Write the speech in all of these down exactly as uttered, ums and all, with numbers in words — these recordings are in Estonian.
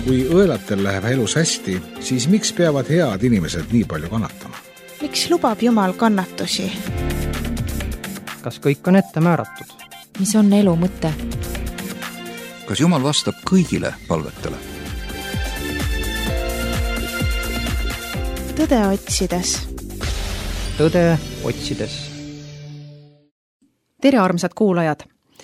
Kui õelatel läheb elus hästi, siis miks peavad head inimesed nii palju kannatama? Miks lubab Jumal kannatusi? Kas kõik on ette määratud? Mis on elu mõte? Kas Jumal vastab kõigile palvetele? Tõde otsides. Tõde otsides. Tere, armsad kuulajad!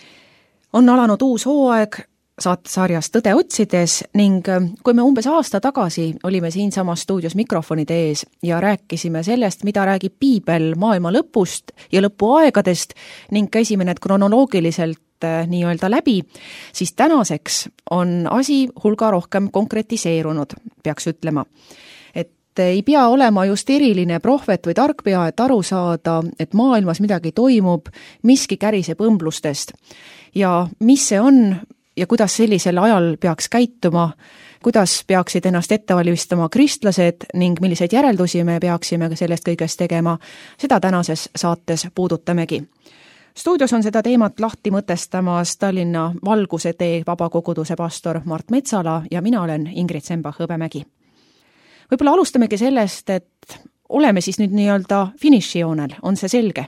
On alanud uus hooaeg saatesarjas Tõde otsides ning kui me umbes aasta tagasi olime siinsamas stuudios mikrofonide ees ja rääkisime sellest, mida räägib Piibel maailma lõpust ja lõpuaegadest ning käisime need kronoloogiliselt nii-öelda läbi, siis tänaseks on asi hulga rohkem konkretiseerunud, peaks ütlema. Et ei pea olema just eriline prohvet või tarkpea, et aru saada, et maailmas midagi toimub, miski käriseb õmblustest. Ja mis see on ja kuidas sellisel ajal peaks käituma, kuidas peaksid ennast ette valmistama kristlased ning milliseid järeldusi me peaksime sellest kõigest tegema, seda tänases saates puudutamegi. Stuudios on seda teemat lahti mõtestamas Tallinna Valguse tee vabakoguduse pastor Mart Metsala ja mina olen Ingrid Sembach-Hõbemägi. Võib-olla alustamegi sellest, et oleme siis nüüd nii-öelda finišijoonel, on see selge?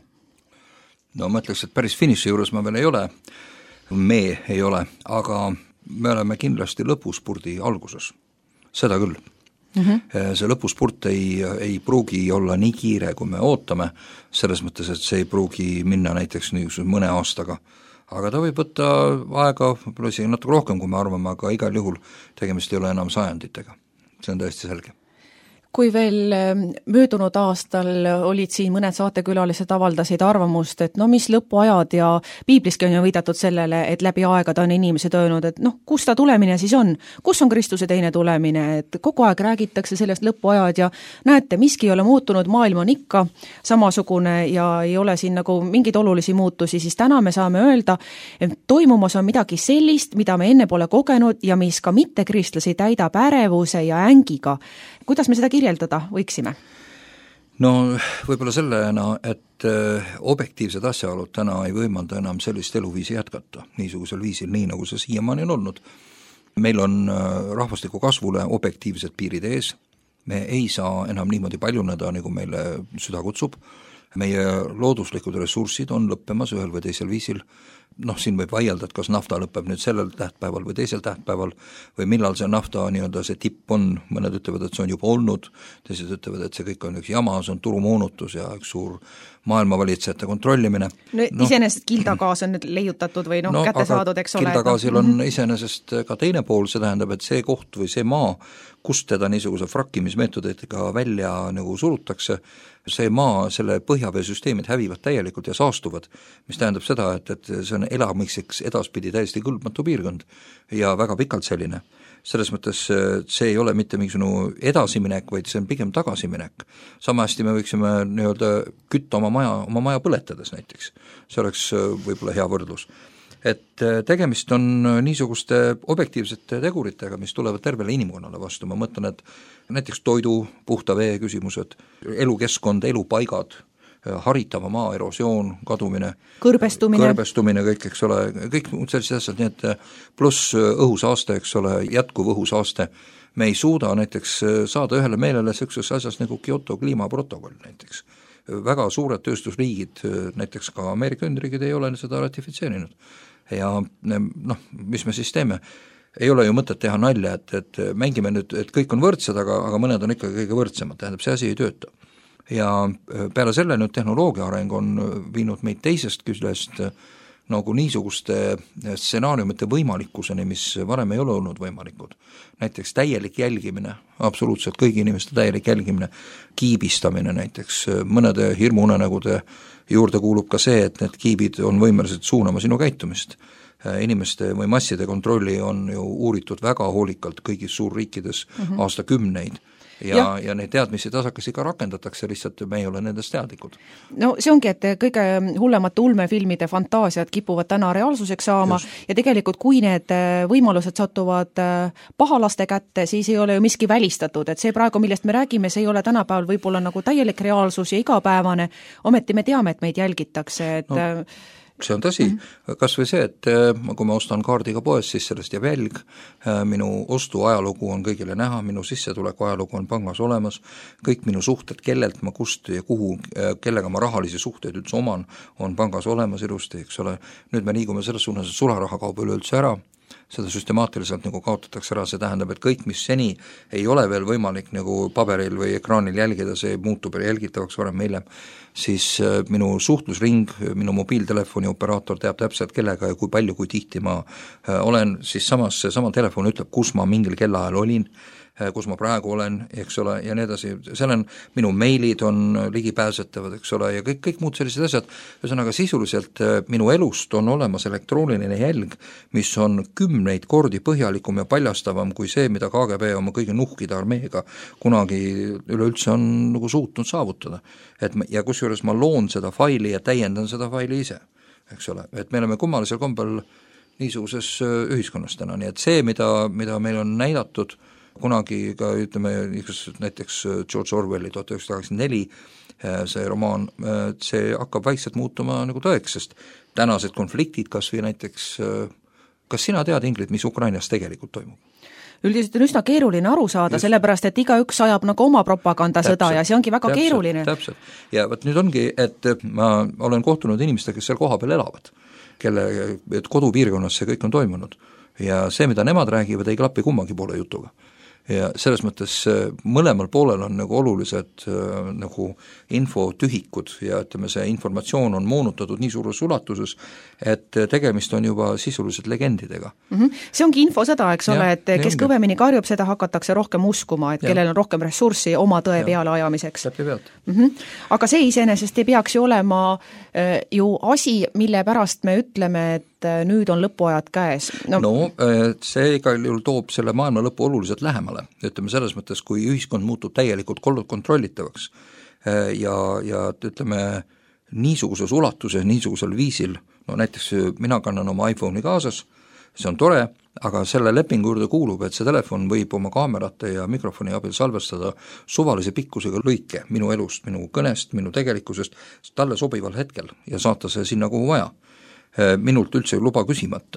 No ma ütleks, et päris finiši juures ma veel ei ole, me ei ole, aga me oleme kindlasti lõpuspurdi alguses, seda küll. Mm-hmm. See lõpuspurt ei, ei pruugi olla nii kiire, kui me ootame, selles mõttes, et see ei pruugi minna näiteks niisuguse mõne aastaga, aga ta võib võtta aega, võib-olla isegi natuke rohkem, kui me arvame, aga igal juhul tegemist ei ole enam sajanditega, see on täiesti selge. Kui veel möödunud aastal olid siin mõned saatekülalised avaldasid arvamust, et no mis lõpuajad ja Piibliski on ju viidatud sellele, et läbi aegade on inimesed öelnud, et noh, kus ta tulemine siis on, kus on Kristuse teine tulemine, et kogu aeg räägitakse sellest lõpuajad ja näete, miski ei ole muutunud, maailm on ikka samasugune ja ei ole siin nagu mingeid olulisi muutusi, siis täna me saame öelda, et toimumas on midagi sellist, mida me enne pole kogenud ja mis ka mitte kristlasi täidab ärevuse ja ängiga. Kuidas me seda kirjeldada võiksime? No võib-olla sellena, et objektiivsed asjaolud täna ei võimalda enam sellist eluviisi jätkata, niisugusel viisil, nii nagu see siiamaani on olnud. Meil on rahvastiku kasvule objektiivsed piirid ees, me ei saa enam niimoodi paljuneda, nagu meile süda kutsub, meie looduslikud ressursid on lõppemas ühel või teisel viisil. Noh, siin võib vaielda, et kas nafta lõpeb nüüd sellel tähtpäeval või teisel tähtpäeval või millal see nafta nii-öelda see tipp on, mõned ütlevad, et see on juba olnud, teised ütlevad, et see kõik on üks jama, see on turumoonutus ja üks suur maailmavalitsejate kontrollimine. No, no iseenesest kildagaas on nüüd leiutatud või noh, no, kätte saadud, eks ole. Kildagaasil on iseenesest ka teine pool, see tähendab, et see koht või see maa, kust teda niisuguse frakkimismeetoditega välja nagu surutakse, see maa, selle põhjaveesüsteemid hävivad täielikult ja saastuvad, mis tähendab seda, et, et see on elamiseks edaspidi täiesti kõlbmatu piirkond ja väga pikalt selline. Selles mõttes see ei ole mitte mingisugune edasiminek, vaid see on pigem tagasiminek. Sama hästi me võiksime nii-öelda kütta oma maja, oma maja põletades näiteks. See oleks võib-olla hea võrdlus. Et tegemist on niisuguste objektiivsete teguritega, mis tulevad tervele inimkonnale vastu. Ma mõtlen, et näiteks toidu, puhta vee küsimused, elukeskkond, elupaigad, haritava maa, erosioon, kadumine, kõrbestumine, kõrbestumine kõik, eks ole, kõik sellised asjad, nii et pluss õhusaaste, eks ole, jätkuv õhusaaste. Me ei suuda näiteks saada ühele meelele sellises asjas nagu Kyoto kliimaprotokoll näiteks. Väga suured tööstusriigid, näiteks ka Ameerika Ühendriigid ei ole seda ratifitseerinud. Ja noh, mis me siis teeme? Ei ole ju mõtet teha nalja, et, et mängime nüüd, et kõik on võrdsed, aga, aga mõned on ikka kõige võrdsemad, tähendab, see asi ei tööta. Ja peale selle nüüd tehnoloogia areng on viinud meid teisest küljest nagu niisuguste stsenaariumite võimalikkuseni, mis varem ei ole olnud võimalikud. Näiteks täielik jälgimine, absoluutselt kõigi inimeste täielik jälgimine, kiibistamine näiteks, mõnede hirmuunenägude juurde kuulub ka see, et need kiibid on võimelised suunama sinu käitumist. Inimeste või masside kontrolli on ju uuritud väga hoolikalt kõigis suurriikides mm-hmm. aastakümneid. Ja, ja. ja neid teadmisi tasakesi ka rakendatakse, lihtsalt me ei ole nendest teadlikud. No see ongi, et kõige hullemate ulmefilmide fantaasiad kipuvad täna reaalsuseks saama Just. Ja tegelikult kui need võimalused satuvad pahalaste kätte, siis ei ole ju miski välistatud, et see praegu, millest me räägime, see ei ole tänapäeval võib-olla nagu täielik reaalsus ja igapäevane, ometi me teame, et meid jälgitakse, et no. see on tõsi, kas või see, et kui ma ostan kaardiga poes, siis sellest jääb jälg, minu ostu ajalugu on kõigile näha, minu sissetuleku ajalugu on pangas olemas, kõik minu suhted, kellelt ma kust ja kuhu, kellega ma rahalisi suhteid üldse oman, on pangas olemas ilusti, eks ole. Nüüd me liigume selles suunas, et sularaha kaob üleüldse ära, seda süstemaatiliselt nagu kaotatakse ära, see tähendab, et kõik, mis seni ei ole veel võimalik nagu paberil või ekraanil jälgida, see muutub jälgitavaks varem hiljem, siis minu suhtlusring, minu mobiiltelefoni operaator teab täpselt kellega ja kui palju, kui tihti ma olen, siis samas see sama telefon ütleb, kus ma mingil kellaajal olin, kus ma praegu olen, eks ole, ja nii edasi, seal on, minu meilid on ligipääsetavad, eks ole, ja kõik, kõik muud sellised asjad, ühesõnaga sisuliselt minu elust on olemas elektrooniline jälg, mis on kümneid kordi põhjalikum ja paljastavam kui see, mida K G B oma kõige nuhkida armeega kunagi üleüldse on nagu suutnud saavutada. Et ja kusjuures ma loon seda faili ja täiendan seda faili ise, eks ole, et me oleme kummalisel kombel niisuguses ühiskonnas täna, nii et see, mida, mida meil on näidatud kunagi ka ütleme näiteks George Orwelli tuhat üheksasada kaheksakümmend neli, see romaan, see hakkab vaikselt muutuma nagu tõeks, sest tänased konfliktid kas või näiteks, kas sina tead, Ingrid, mis Ukrainas tegelikult toimub? Üldiselt on üsna keeruline aru saada, Just. sellepärast et igaüks ajab nagu oma propagandasõda täpselt, ja see ongi väga täpselt, keeruline. Täpselt, ja võt nüüd ongi, et ma olen kohtunud inimestega, kes seal koha peal elavad, kelle kodupiirkonnas see kõik on toimunud ja see, mida nemad räägivad, ei klapi kummagi poole jutuga. Ja selles mõttes mõlemal poolel on nagu olulised äh, nagu infotühikud ja ütleme, see informatsioon on moonutatud nii suures ulatuses, et tegemist on juba sisuliselt legendidega. Mm-hmm. See ongi infosõda, eks ja, ole, et kes ongi. Kõvemini karjub, seda hakatakse rohkem uskuma, et ja. Kellel on rohkem ressurssi oma tõe ja. Peale ajamiseks. Mm-hmm. Aga see iseenesest ei peaks ju olema äh, ju asi, mille pärast me ütleme, et nüüd on lõpuajad käes. No, no see igal juhul toob selle maailma lõpu oluliselt lähemale, ütleme selles mõttes, kui ühiskond muutub täielikult kontrollitavaks ja, ja ütleme niisuguses ulatuses, niisugusel viisil, no näiteks mina kannan oma iPhone'i kaasas, see on tore, aga selle lepingu juurde kuulub, et see telefon võib oma kaamerate ja mikrofoni abil salvestada suvalise pikkusega lõike minu elust, minu kõnest, minu tegelikkusest talle sobival hetkel ja saata see sinna, kuhu vaja. Minult üldse luba küsimata.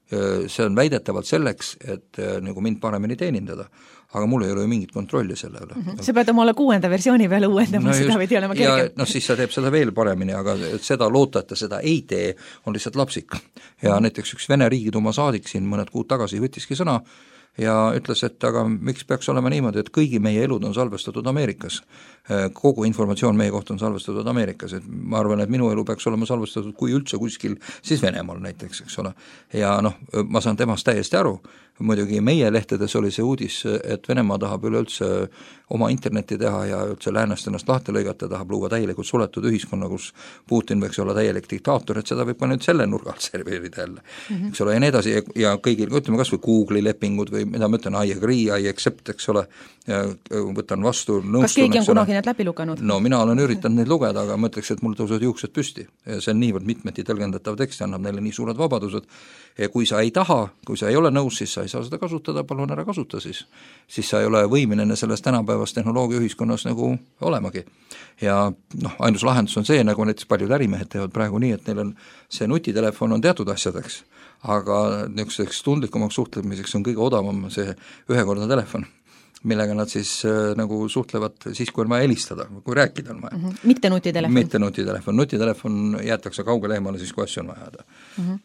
See on väidetavalt selleks, et nagu mind paremini teenindada, aga mul ei ole ju mingit kontrolli selle üle. Mm-hmm. Sa pead omale kuuenda versiooni peale uuendama, no seda võid olema kergem. No siis sa teeb seda veel paremini, aga seda loota, et ta seda ei tee, on lihtsalt lapsik. Ja näiteks üks Vene Riigiduma saadik siin mõned kuud tagasi võttiski sõna ja ütles, et aga miks peaks olema niimoodi, et kõigi meie elud on salvestatud Ameerikas. Kogu informatsioon meie kohta on salvestatud Ameerikas, et ma arvan, et minu elu peaks olema salvestatud kui üldse kuskil, siis Venemaal näiteks, eks ole. Ja noh, ma saan temast täiesti aru, muidugi meie lehtedes oli see uudis, et Venemaa tahab üleüldse oma internetti teha ja üldse läänest ennast lahti lõigata, tahab luua täielikult suletud ühiskonna, kus Putin võiks olla täielik diktaator, et seda võib ka nüüd selle nurga alt serveerida jälle, mm-hmm. eks ole, ja nii edasi ja, ja kõigil, ütleme kas või Google'i lepingud või mida ma ütlen, I agree, I accept, eks ole, ja võtan vastu, nõustun. Kas keegi on kunagi need läbi lugenud? No mina olen üritanud neid lugeda, aga ma ütleks, et mul tõused juuksed püsti. See on niivõrd mitmeti tõlgendatav tekst, annab neile nii suured vabadused. Ja kui sa ei taha, kui sa ei ole nõus, siis sa ei saa seda kasutada, palun ära kasuta siis. Siis sa ei ole võimeline selles tänapäevas tehnoloogia ühiskonnas nagu olemagi. Ja noh, ainus lahendus on see, nagu näiteks paljud ärimehed teevad praegu nii, et neil on see nutitelefon on teatud asjadeks, aga niisuguseks tundlikumaks suhtlemiseks on kõige odavam see ühekordne telefon, millega nad siis äh, nagu suhtlevad siis, kui on vaja helistada, kui rääkida on vaja. Mm-hmm. Mitte nutitelefon? Mitte nutitelefon. Nutitelefon jäetakse kaugele eemale siis, kui asju on vaja. Mm-hmm.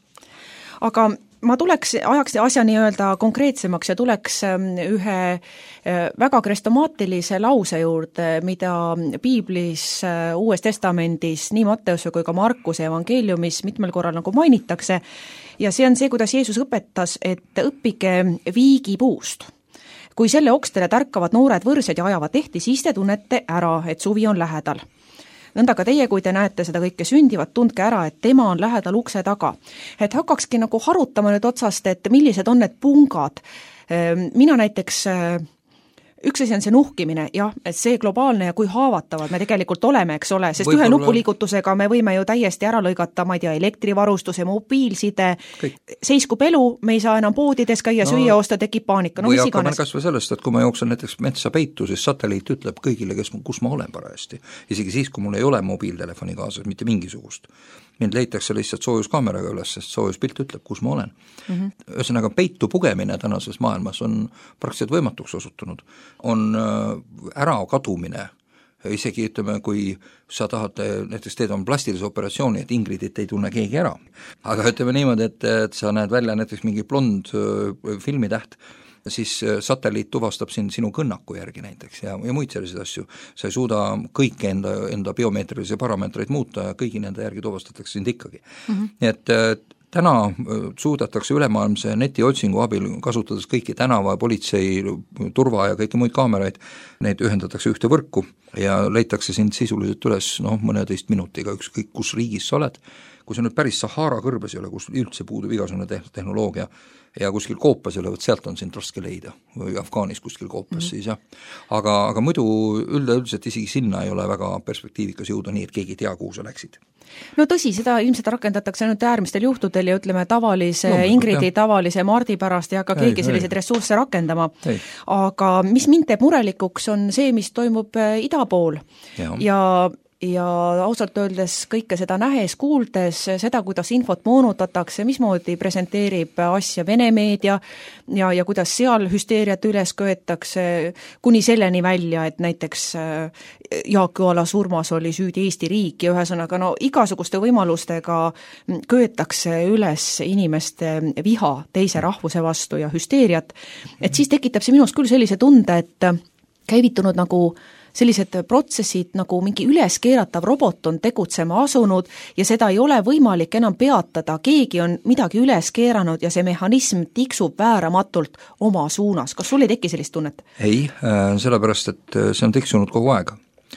Aga ma tuleks, ajaks asja nii-öelda konkreetsemaks ja tuleks ühe väga krestomaatilise lause juurde, mida Piiblis Uues Testamendis nii Matteuse kui ka Markuse evangeeliumis mitmel korral nagu mainitakse ja see on see, kuidas Jeesus õpetas, et õppige viigipuust. Kui selle okstele tärkavad noored võrsed ja ajavad tehti, siis te tunnete ära, et suvi on lähedal. Nõnda ka teie, kui te näete seda kõike sündivat, tundke ära, et tema on lähedal ukse taga. Et hakkakski nagu harutama nüüd otsast, et millised on need pungad. Mina näiteks, üks asi on see nuhkimine, jah, et see globaalne ja kui haavatavad me tegelikult oleme, eks ole, sest Võib ühe nupuliigutusega me võime ju täiesti ära lõigata, ma ei tea, elektrivarustuse, mobiilside, seiskub elu, me ei saa enam poodides käia no, süüa osta, tekib paanika, no mis iganes. Kas või sellest, et kui ma jooksen näiteks metsa peitu, siis satelliit ütleb kõigile, kes, kus ma olen parajasti. Isegi siis, kui mul ei ole mobiiltelefoni kaasas, mitte mingisugust. mind leitakse lihtsalt soojuskaameraga üles, sest soojuspilt ütleb, kus ma olen. Mm -hmm. Ühesõnaga, peitu pugemine tänases maailmas on praktiliselt võimatuks osutunud. On ära kadumine, isegi ütleme, kui sa tahad, näiteks teed on plastilise operatsiooni, et ingridit ei tunne keegi ära. Aga ütleme niimoodi, et, et sa näed välja näiteks mingi blond filmitäht, siis satelliit tuvastab sind sinu kõnnaku järgi näiteks ja, ja muid selliseid asju. Sa ei suuda kõike enda, enda biomeetrilisi parameetreid muuta ja kõigi nende järgi tuvastatakse sind ikkagi. Mm -hmm. Nii et täna suudetakse ülemaailmse netiotsingu abil, kasutades kõiki tänava, politsei, turva ja kõiki muid kaameraid, neid ühendatakse ühte võrku ja leitakse sind sisuliselt üles noh, mõneteist minutiga, ükskõik kus riigis sa oled. Kui see nüüd päris Sahara kõrbes ei ole, kus üldse puudub igasugune tehnoloogia ja kuskil koopas ei ole, võt sealt on sind raske leida, või Afgaanis kuskil koopas mm -hmm. siis jah. Aga, aga muidu üldiselt isegi sinna ei ole väga perspektiivikas jõuda nii, et keegi ei tea, kuhu sa läksid. No tõsi, seda ilmselt rakendatakse nüüd äärmistel juhtudel ja ütleme tavalise no, Ingridi, jah. tavalise Mardi pärast ei hakka keegi ei, selliseid ei. ressursse rakendama. Ei. Aga mis mind teeb murelikuks, on see, mis toimub ida pool ja, ja ja ausalt öeldes kõike seda nähes, kuuldes, seda, kuidas infot moonutatakse, mismoodi presenteerib asja Vene meedia ja, ja kuidas seal hüsteeriat üles köetakse, kuni selleni välja, et näiteks Jaak Joala surmas oli süüdi Eesti riik ja ühesõnaga no igasuguste võimalustega köetakse üles inimeste viha teise rahvuse vastu ja hüsteeriat, et siis tekitab see minust küll sellise tunde, et käivitunud nagu sellised protsessid nagu mingi üleskeeratav robot on tegutsema asunud ja seda ei ole võimalik enam peatada, keegi on midagi üles keeranud ja see mehhanism tiksub vääramatult oma suunas. Kas sul ei teki sellist tunnet? Ei, sellepärast, et see on tiksunud kogu aega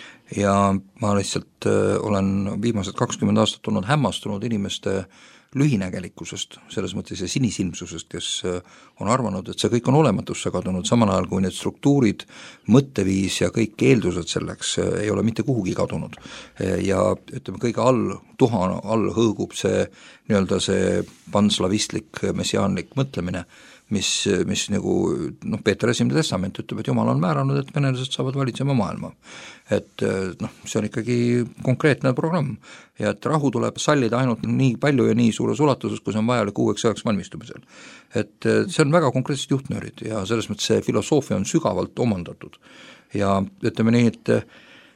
ja ma lihtsalt olen viimased kakskümmend aastat olnud hämmastunud inimeste lühinägelikkusest, selles mõttes ja sinisilmsusest, kes on arvanud, et see kõik on olematusse kadunud, samal ajal kui need struktuurid, mõtteviis ja kõik eeldused selleks ei ole mitte kuhugi kadunud. Ja ütleme, kõige all, tuha all hõõgub see nii-öelda see panslavistlik, messiaanlik mõtlemine, mis, mis nagu noh, Peeter esimene testament ütleb, et Jumal on määranud, et venelased saavad valitsema maailma. Et noh, see on ikkagi konkreetne programm ja et rahu tuleb sallida ainult nii palju ja nii suures ulatuses, kui see on vajalik uueks ajaks valmistumisel. Et see on väga konkreetsed juhtnöörid ja selles mõttes see filosoofia on sügavalt omandatud ja ütleme nii, et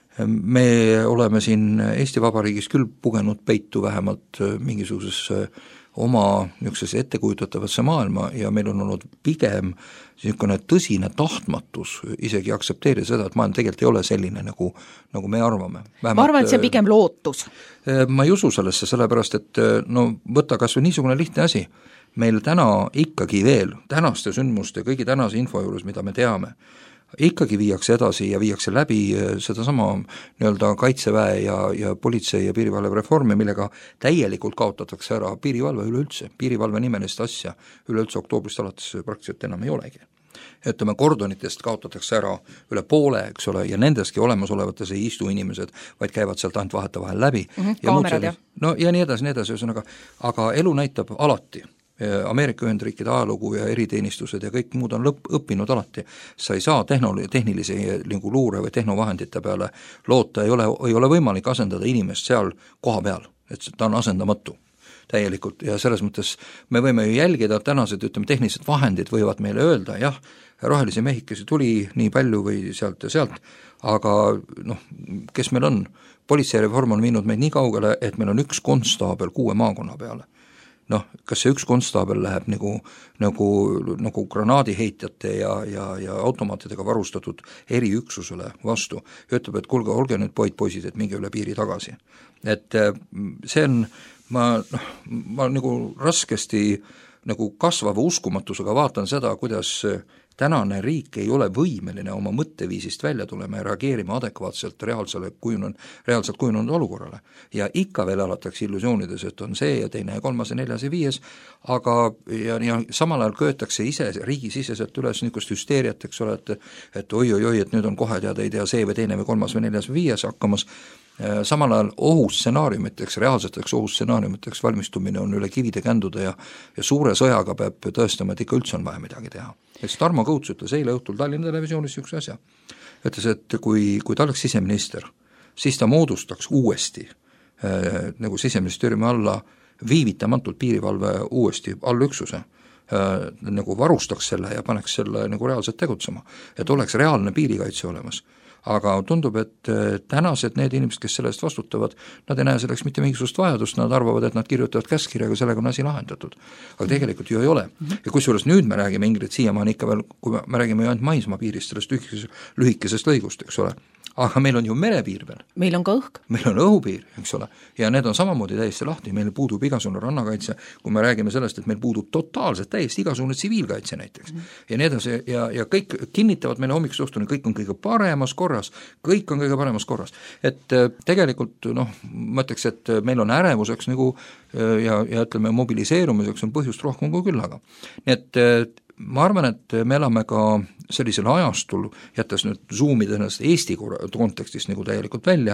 me oleme siin Eesti Vabariigis küll pugenud peitu vähemalt mingisugusesse oma niisugusesse ettekujutatavatse maailma ja meil on olnud pigem niisugune tõsine tahtmatus isegi aktsepteerida seda, et maailm tegelikult ei ole selline, nagu, nagu me arvame. Vähemalt, ma arvan, et see on pigem lootus. Ma ei usu sellesse, sellepärast et no võta kas või niisugune lihtne asi, meil täna ikkagi veel tänaste sündmuste, kõigi tänase info juures, mida me teame, ikkagi viiakse edasi ja viiakse läbi sedasama nii-öelda kaitseväe ja, ja politsei ja piirivalve reformi, millega täielikult kaotatakse ära piirivalve üleüldse, piirivalve nimelist asja üleüldse oktoobrist alates praktiliselt enam ei olegi. Ütleme, kordonitest kaotatakse ära üle poole, eks ole, ja nendeski olemasolevates ei istu inimesed, vaid käivad sealt ainult vaheta vahel läbi. Mm-hmm, ja kaamerad, jah. No ja nii edasi, nii edasi, ühesõnaga, aga elu näitab alati, Ameerika Ühendriikide ajalugu ja eriteenistused ja kõik muud on lõpp, õppinud alati. Sa ei saa tehnol- tehnilise nagu luure või tehnovahendite peale loota, ei ole, ei ole võimalik asendada inimest seal koha peal, et ta on asendamatu täielikult ja selles mõttes me võime ju jälgida, et tänased ütleme, tehnilised vahendid võivad meile öelda, jah, rohelisi mehikesi tuli nii palju või sealt ja sealt, aga noh, kes meil on? Politseireform on viinud meid nii kaugele, et meil on üks konstaabel kuue maakonna peale. Noh, kas see üks konstaabel läheb nagu, nagu, nagu granaadiheitjate ja, ja, ja automaatidega varustatud eriüksusele vastu ja ütleb, et kuulge, olge nüüd poid poisid, et minge üle piiri tagasi. Et see on, ma, noh, ma nagu raskesti nagu kasvava uskumatusega vaatan seda, kuidas tänane riik ei ole võimeline oma mõtteviisist välja tulema ja reageerima adekvaatselt reaalsele kujunenud, reaalselt kujunenud olukorrale. Ja ikka veel alatakse illusioonides, et on see ja teine ja kolmas ja neljas ja viies, aga ja, ja samal ajal köetakse ise riigisiseselt üles niisugust hüsteeriat, eks ole, et, et oi-oi-oi, et nüüd on kohe teada ei tea see või teine või kolmas või neljas või viies hakkamas. Samal ajal ohustsenaariumiteks, reaalseteks ohustsenaariumiteks valmistumine on üle kivide kändude ja, ja suure sõjaga peab tõestama, et ikka üldse on vaja midagi teha. Et Tarmo Kõuts ütles eile õhtul Tallinna televisioonis niisuguse asja. Ütles, et kui, kui ta oleks siseminister, siis ta moodustaks uuesti äh, nagu siseministeeriumi alla viivitamatult piirivalve uuesti allüksuse äh,, nagu varustaks selle ja paneks selle nagu reaalselt tegutsema, et oleks reaalne piirikaitse olemas. Aga tundub, et tänased need inimesed, kes selle eest vastutavad, nad ei näe selleks mitte mingisugust vajadust, nad arvavad, et nad kirjutavad käskkirjaga, sellega on asi lahendatud. Aga tegelikult ju ei ole. Ja kusjuures nüüd me räägime, Ingrid, siiamaani ikka veel, kui me räägime ju ainult maismaa piirist, sellest lühikesest, lühikesest lõigust, eks ole. Aga meil on ju merepiir veel. Meil on ka õhk. Meil on õhupiir, eks ole, ja need on samamoodi täiesti lahti, meil puudub igasugune rannakaitse, kui me räägime sellest, et meil puudub totaalselt täiesti igasugune tsiviilkaitse näiteks. Mm. Ja need on ja, ja kõik kinnitavad meile hommikust õhtuni, kõik on kõige paremas korras, kõik on kõige paremas korras. Et tegelikult, noh, ma ütleks, et meil on ärevuseks nagu ja, ja ütleme, mobiliseerumiseks on põhjust rohkem kui küll, aga nii et ma arvan, et me elame ka sellisel ajastul, jättes nüüd zoomida ennast Eesti kontekstist nagu täielikult välja,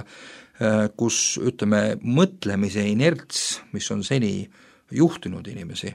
kus ütleme, mõtlemise inerts, mis on seni juhtinud inimesi,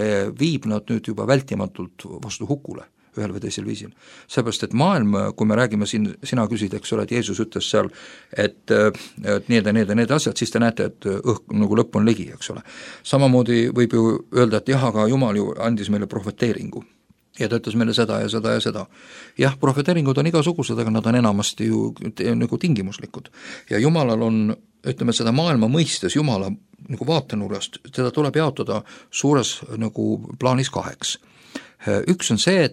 viib nad nüüd juba vältimatult vastu hukule ühel või teisel viisil. Seepärast, et maailm, kui me räägime siin, sina küsid, eks ole, et Jeesus ütles seal, et, et need ja need ja need asjad, siis te näete, et õhk nagu lõpp on ligi, eks ole. Samamoodi võib ju öelda, et jah, aga Jumal ju andis meile prohveteeringu. Ja ta ütles meile seda ja seda ja seda. Jah, prohveteeringud on igasugused, aga nad on enamasti ju nagu tingimuslikud. Ja Jumalal on, ütleme seda maailma mõistes, Jumala nagu vaatenurgast, teda tuleb jaotada suures nagu plaanis kaheks. Üks on see,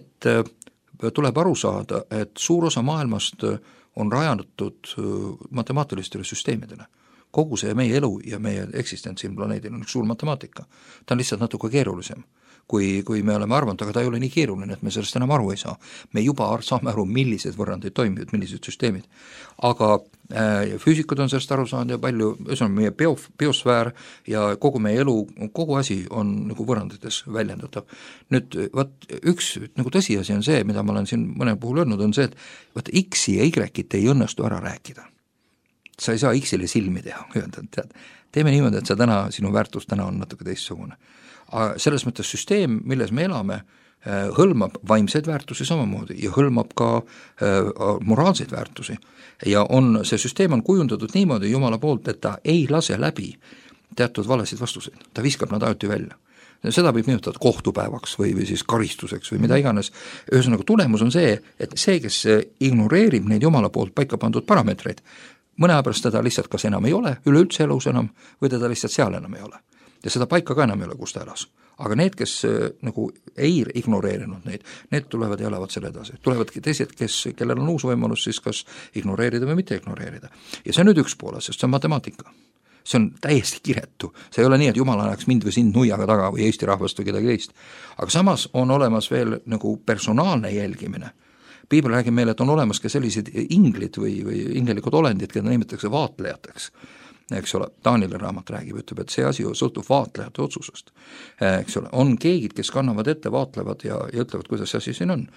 et tuleb aru saada, et suur osa maailmast on rajandatud matemaatilistele süsteemidele. Kogu see meie elu ja meie eksistents siin planeedil on üks suur matemaatika. Ta on lihtsalt natuke keerulisem. Kui, kui me oleme arvanud, aga ta ei ole nii keeruline, et me sellest enam aru ei saa. Me juba saame aru, millised võrrandid toimivad, millised süsteemid. Aga äh, füüsikud on sellest aru saanud ja palju, üsna meie bio, biosfäär ja kogu meie elu, kogu asi on nagu võrrandites väljendatav. Nüüd, vaat üks nagu tõsiasi on see, mida ma olen siin mõne puhul öelnud, on see, et vaat X-i ja Y-it ei õnnestu ära rääkida. Sa ei saa X-ile silmi teha, öelda, tead, teeme niimoodi, et sa täna, sinu väärtus täna on natuke teistsugune. Selles mõttes süsteem, milles me elame, hõlmab vaimseid väärtusi samamoodi ja hõlmab ka moraalseid väärtusi. Ja on, see süsteem on kujundatud niimoodi Jumala poolt, et ta ei lase läbi teatud valesid vastuseid. Ta viskab nad ajuti välja. Seda võib nimetada kohtupäevaks või, või siis karistuseks või mida iganes. Ühesõnaga tulemus on see, et see, kes ignoreerib neid Jumala poolt paika pandud parameetreid, mõne aja pärast teda lihtsalt kas enam ei ole, üleüldse elus enam, või teda lihtsalt seal enam ei ole. Ja seda paika ka enam ei ole, kus ta elas. Aga need, kes nagu ei ignoreerinud neid, need tulevad ja elavad selle edasi. Tulevad teised, kes, kellel on uus võimalus siis kas ignoreerida või mitte ignoreerida. Ja see on nüüd üks poole, sest see on matemaatika. See on täiesti kiretu. See ei ole nii, et Jumal annaks mind või sind nuiaga taga või Eesti rahvast või kedagi teist. Aga samas on olemas veel nagu personaalne jälgimine. Piibel räägib meile, et on olemas ka sellised inglid või, või ingelikud olendid, keda nimetatakse vaatlejateks. Eks ole, Taanile raamat räägib, ütleb, et see asi sõltub vaatlejate otsusest. Eks ole, on keegid, kes kannavad ette, vaatlevad ja, ja ütlevad, kuidas see asi siin on.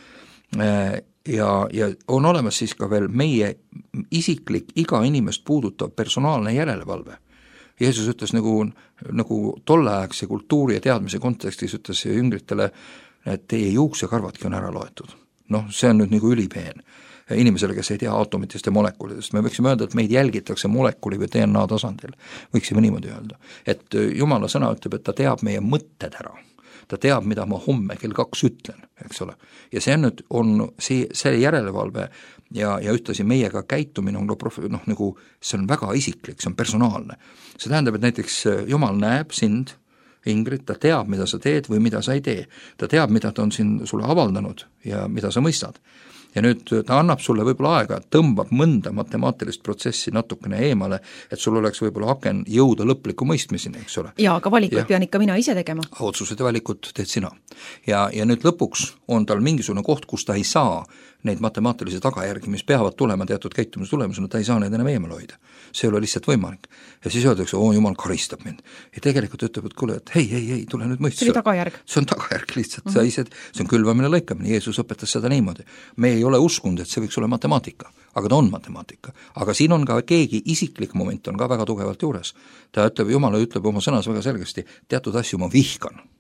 Ja, ja on olemas siis ka veel meie isiklik, iga inimest puudutav personaalne järelevalve. Jeesus ütles nagu, nagu tolleaegse kultuuri ja teadmise kontekstis ütles jüngritele, et teie juuksekarvadki on ära loetud. Noh, see on nüüd nagu ülipeen inimesele, kes ei tea atomitest ja molekulidest. Me võiksime öelda, et meid jälgitakse molekuli või D N A tasandil. Võiksime niimoodi öelda. Et Jumala sõna ütleb, et ta teab meie mõtted ära. Ta teab, mida ma homme kell kaks ütlen, eks ole. Ja see on nüüd, on see, see järelevalve ja, ja ütlesi meiega käitumine on noh, nagu, see on väga isiklik, see on personaalne. See tähendab, et näiteks Jumal näeb sind, Ingrid, ta teab, mida sa teed või mida sa ei tee. Ta teab, mida ta on siin sulle avaldanud ja mida sa mõistad. Ja nüüd ta annab sulle võib-olla aega, tõmbab mõnda matemaatilist protsessi natukene eemale, et sul oleks võib-olla aken jõuda lõpliku mõistmiseni, eks ole. Ja, aga valikut ja. pean ikka mina ise tegema. Otsused ja valikut teed sina. Ja, ja nüüd lõpuks on tal mingisugune koht, kus ta ei saa neid matemaatilisi tagajärgi, mis peavad tulema teatud käitumise tulemusena, ta ei saa neid enam eemale hoida. See ei ole lihtsalt võimalik. Ja siis öeldakse, oo, Jumal karistab mind. Ja tegelikult ütleb, et kuule, et hei, hei, hei, tule nüüd mõistus. See oli tagajärg. See on tagajärg lihtsalt, mm -hmm. sa ise, see on külvamine lõikamine, Jeesus õpetas seda niimoodi. Me ei ole uskunud, et see võiks olla matemaatika, aga ta on matemaatika. Aga siin on ka keegi isiklik moment on ka väga tugevalt juures. Ta ütleb, Jumal ütleb oma sõnas väga selgesti, teatud asju ma vihkan.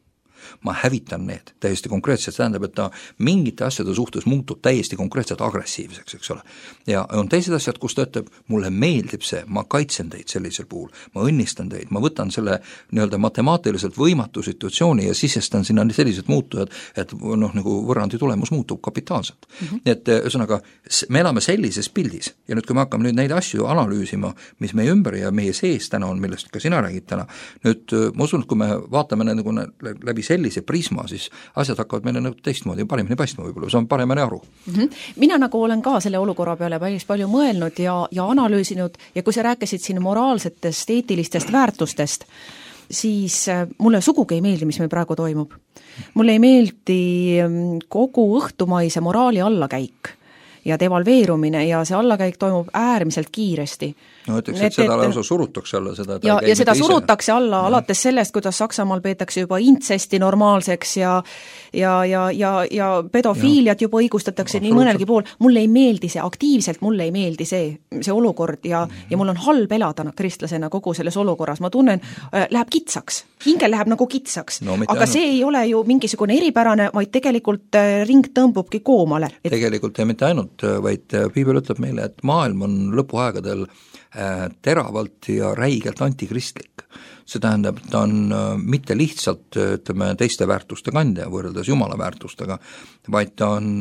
ma hävitan need täiesti konkreetselt, see tähendab, et ta mingite asjade suhtes muutub täiesti konkreetselt agressiivseks, eks ole. Ja on teised asjad, kus ta ütleb, mulle meeldib see, ma kaitsen teid sellisel puhul, ma õnnistan teid, ma võtan selle nii-öelda matemaatiliselt võimatu situatsiooni ja sisestan sinna sellised muutujad, et noh, nagu võrrandi tulemus muutub kapitaalselt. Mm-hmm. Nii et ühesõnaga, me elame sellises pildis ja nüüd, kui me hakkame nüüd neid asju analüüsima, mis meie ümber ja meie sees täna on, millest ka sina räägid täna, nüüd ma usun, et kui me vaatame nagu läbi sellise prisma, siis asjad hakkavad meile nagu teistmoodi paremini paistma võib-olla, see on paremini aru. Mm-hmm. Mina nagu olen ka selle olukorra peale päris palju mõelnud ja, ja analüüsinud ja kui sa rääkisid siin moraalsetest, eetilistest väärtustest, siis mulle sugugi ei meeldi, mis meil praegu toimub. Mulle ei meeldi kogu õhtumaise moraali allakäik ja devalveerumine ja see allakäik toimub äärmiselt kiiresti. No ütleks, et, et seda lausa surutakse alla seda. Ja, ja seda surutakse alla ja. Alates sellest, kuidas Saksamaal peetakse juba intsesti normaalseks ja, ja, ja, ja, ja pedofiiliat juba õigustatakse nii mõnelgi pool. Mulle ei meeldi see, aktiivselt mulle ei meeldi see, see olukord ja, mm-hmm. ja mul on halb elada kristlasena kogu selles olukorras. Ma tunnen, äh, läheb kitsaks. Hingel läheb nagu kitsaks. No, aga ainult. See ei ole ju mingisugune eripärane, vaid tegelikult äh, ring tõmbubki koomale. Et... Tegelikult ja mitte ainult, vaid Piibel ütleb meile, et maailm on lõpuaegadel teravalt ja räigelt antikristlik. See tähendab, et ta on mitte lihtsalt ütleme, teiste väärtuste kandja võrreldes Jumala väärtustega, vaid ta on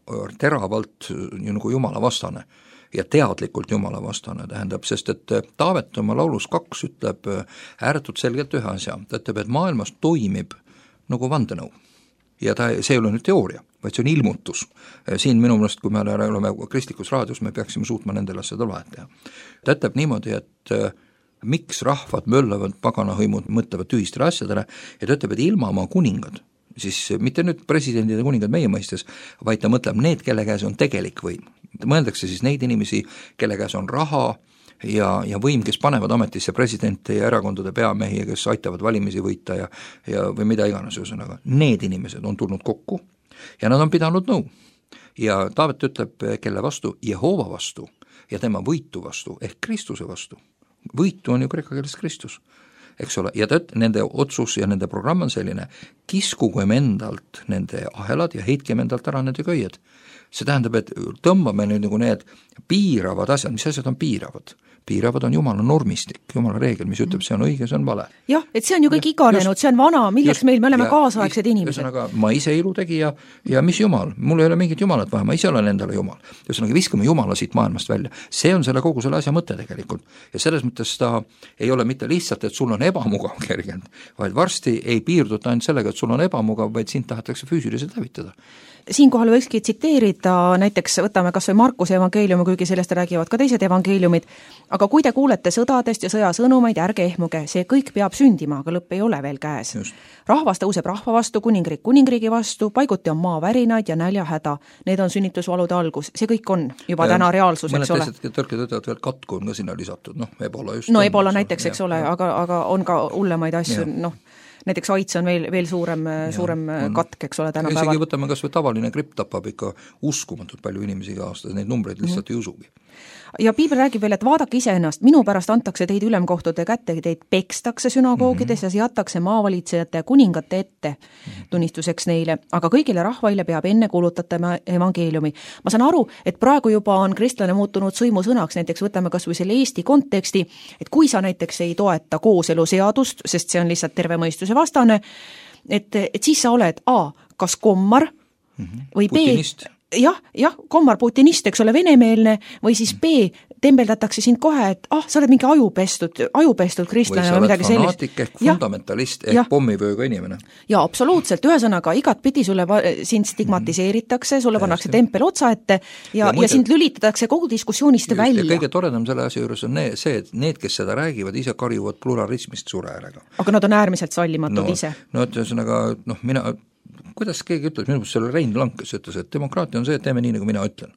teravalt nagu Jumala vastane ja teadlikult Jumala vastane, tähendab, sest et Taavet oma laulus kaks ütleb ääretult selgelt ühe asja, ta ütleb, et maailmas toimib nagu vandenõu. Ja ta, see ei ole nüüd teooria, vaid see on ilmutus. Siin minu mõnest, kui me oleme kristlikus raadios, me peaksime suutma nendel asjadel vahet teha. Ta ütleb niimoodi, et miks rahvad möllavad, paganahõimud mõtlevad tühistele asjadele, ja ta ütleb, et ilma oma kuningad, siis mitte nüüd presidendid ja kuningad meie mõistes, vaid ta mõtleb need, kelle käes on tegelik võim. Mõeldakse siis neid inimesi, kelle käes on raha, ja, ja võim, kes panevad ametisse presidente ja erakondade peamehi, kes aitavad valimisi võita ja, ja või mida iganes ühesõnaga. Need inimesed on tulnud kokku ja nad on pidanud nõu. Ja Taavet ütleb, kelle vastu, Jehova vastu ja tema võitu vastu ehk Kristuse vastu. Võitu on ju kreeka keeles Kristus, eks ole, ja tõtt, nende otsus ja nende programm on selline, kiskugem endalt nende ahelad ja heitkem endalt ära nende köied. See tähendab, et tõmbame nüüd nagu need piiravad asjad, mis asjad on piiravad? Piiravad on Jumala normistik, Jumala reegel, mis ütleb, see on õige, see on vale. Jah, et see on ju kõik iganenud, see on vana, milleks just, meil, me oleme ja, kaasaegsed inimesed. Ühesõnaga, ma ise ilu tegija ja mis Jumal, mul ei ole mingit Jumalat vaja, ma ise olen endale Jumal. Ühesõnaga, viskame Jumala siit maailmast välja. See on selle kogu selle asja mõte tegelikult. Ja selles mõttes ta ei ole mitte lihtsalt, et sul on ebamugav kergend, vaid varsti ei piirduta ainult sellega, et sul on ebamugav, vaid sind tahetakse füüsiliselt hävitada. Siinkohal võikski tsiteerida, näiteks võtame kas või Markuse evangeeliumi, kuigi sellest räägivad ka teised evangeeliumid, aga kui te kuulete sõdadest ja sõjasõnumeid, ärge ehmuge, see kõik peab sündima, aga lõpp ei ole veel käes. Just. Rahvas tõuseb rahva vastu, kuningriik kuningriigi vastu, paiguti on maavärinaid ja näljahäda. Need on sünnitusvalude algus, see kõik on juba ja, täna reaalsus, eks ole. Mõned teised tõrked ütlevad veel katku on ka sinna lisatud, noh, ebola just. No ebola näiteks, eks ole, aga, aga on ka hullemaid asju, noh, näiteks AIDS on veel, veel suurem, suurem on. Katk, eks ole, täna päeval. Isegi võtame kas või tavaline gripp tapab ikka uskumatult palju inimesi iga aastas, neid numbreid lihtsalt mm. ei usugi. Ja Piibel räägib veel, et vaadake iseennast, minu pärast antakse teid ülemkohtade kätte, teid pekstakse sünagoogides mm-hmm. ja seatakse maavalitsejate ja kuningate ette tunnistuseks neile, aga kõigile rahvaile peab enne kuulutatama evangeeliumi. Ma saan aru, et praegu juba on kristlane muutunud sõimusõnaks, näiteks võtame kas või selle Eesti konteksti, et kui sa näiteks ei toeta kooseluseadust, sest see on lihtsalt terve mõistuse vastane, et, et siis sa oled A, kas kommar mm-hmm. või B, Putinist. Jah, jah, kommar putinist, eks ole, venemeelne, või siis B, tembeldatakse sind kohe, et ah, sa oled mingi ajupestud, ajupestud kristlane või midagi sellist. Või sa oled fanaatik ehk ja, fundamentalist ehk ja. Pommivööga inimene. Ja absoluutselt, ühesõnaga, igat pidi sulle va- sind stigmatiseeritakse, sulle pannakse tempel otsa ette ja, ja, ja sind lülitatakse kogu diskussioonist just, välja. Kõige toredam selle asja juures on need, see, et need, kes seda räägivad, ise karjuvad pluralismist suure häälega. Aga nad on äärmiselt sallimatud no, ise. No, et ühesõnaga, noh, mina kuidas keegi ütles, minu poolt selle Rein Lang, kes ütles, et demokraatia on see, et teeme nii, nagu mina ütlen.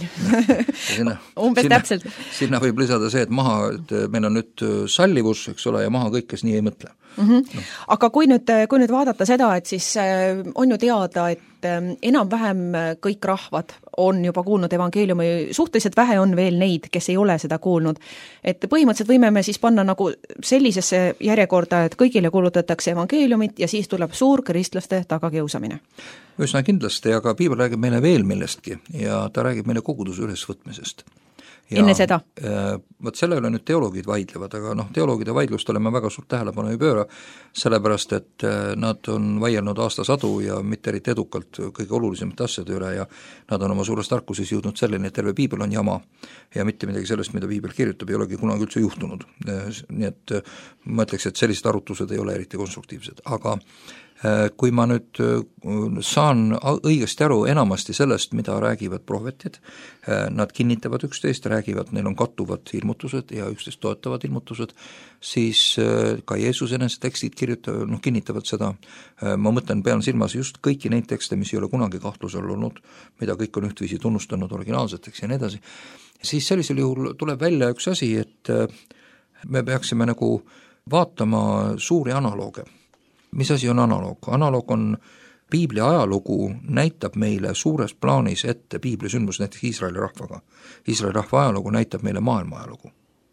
Sinna, umbes sinna, täpselt. Sinna võib lisada see, et maha, et meil on nüüd sallivus, eks ole, ja maha kõik, kes nii ei mõtle. Mm-hmm. No. Aga kui nüüd, kui nüüd vaadata seda, et siis on ju teada, et et enam-vähem kõik rahvad on juba kuulnud evangeeliumi, suhteliselt vähe on veel neid, kes ei ole seda kuulnud. Et põhimõtteliselt võime me siis panna nagu sellisesse järjekorda, et kõigile kuulutatakse evangeeliumit ja siis tuleb suur kristlaste tagakiusamine. Üsna kindlasti, aga piibel räägib meile veel millestki ja ta räägib meile koguduse ülesvõtmisest. Ja, enne seda? Võt selle üle nüüd teoloogid vaidlevad, aga noh, teoloogide vaidlustele ma väga suurt tähelepanu ei pööra, sellepärast et nad on vaielnud aastasadu ja mitte eriti edukalt kõige olulisemate asjade üle ja nad on oma suures tarkuses jõudnud selleni, et terve piibel on jama ja mitte midagi sellest, mida piibel kirjutab, ei olegi kunagi üldse juhtunud. Nii et ma ütleks, et sellised arutused ei ole eriti konstruktiivsed, aga kui ma nüüd saan õigesti aru enamasti sellest, mida räägivad prohvetid, nad kinnitavad üksteist, räägivad, neil on kattuvad ilmutused ja üksteist toetavad ilmutused, siis ka Jeesus enese tekstid kirjutavad, noh, kinnitavad seda, ma mõtlen, pean silmas just kõiki neid tekste, mis ei ole kunagi kahtlusel olnud, mida kõik on ühtviisi tunnustanud originaalseteks ja nii edasi, siis sellisel juhul tuleb välja üks asi, et me peaksime nagu vaatama suuri analooge. Mis asi on analoog? Analoog on piibli ajalugu näitab meile suures plaanis ette piibli sündmus näiteks Iisraeli rahvaga. Iisraeli rahva ajalugu näitab meile maailma ajalugu.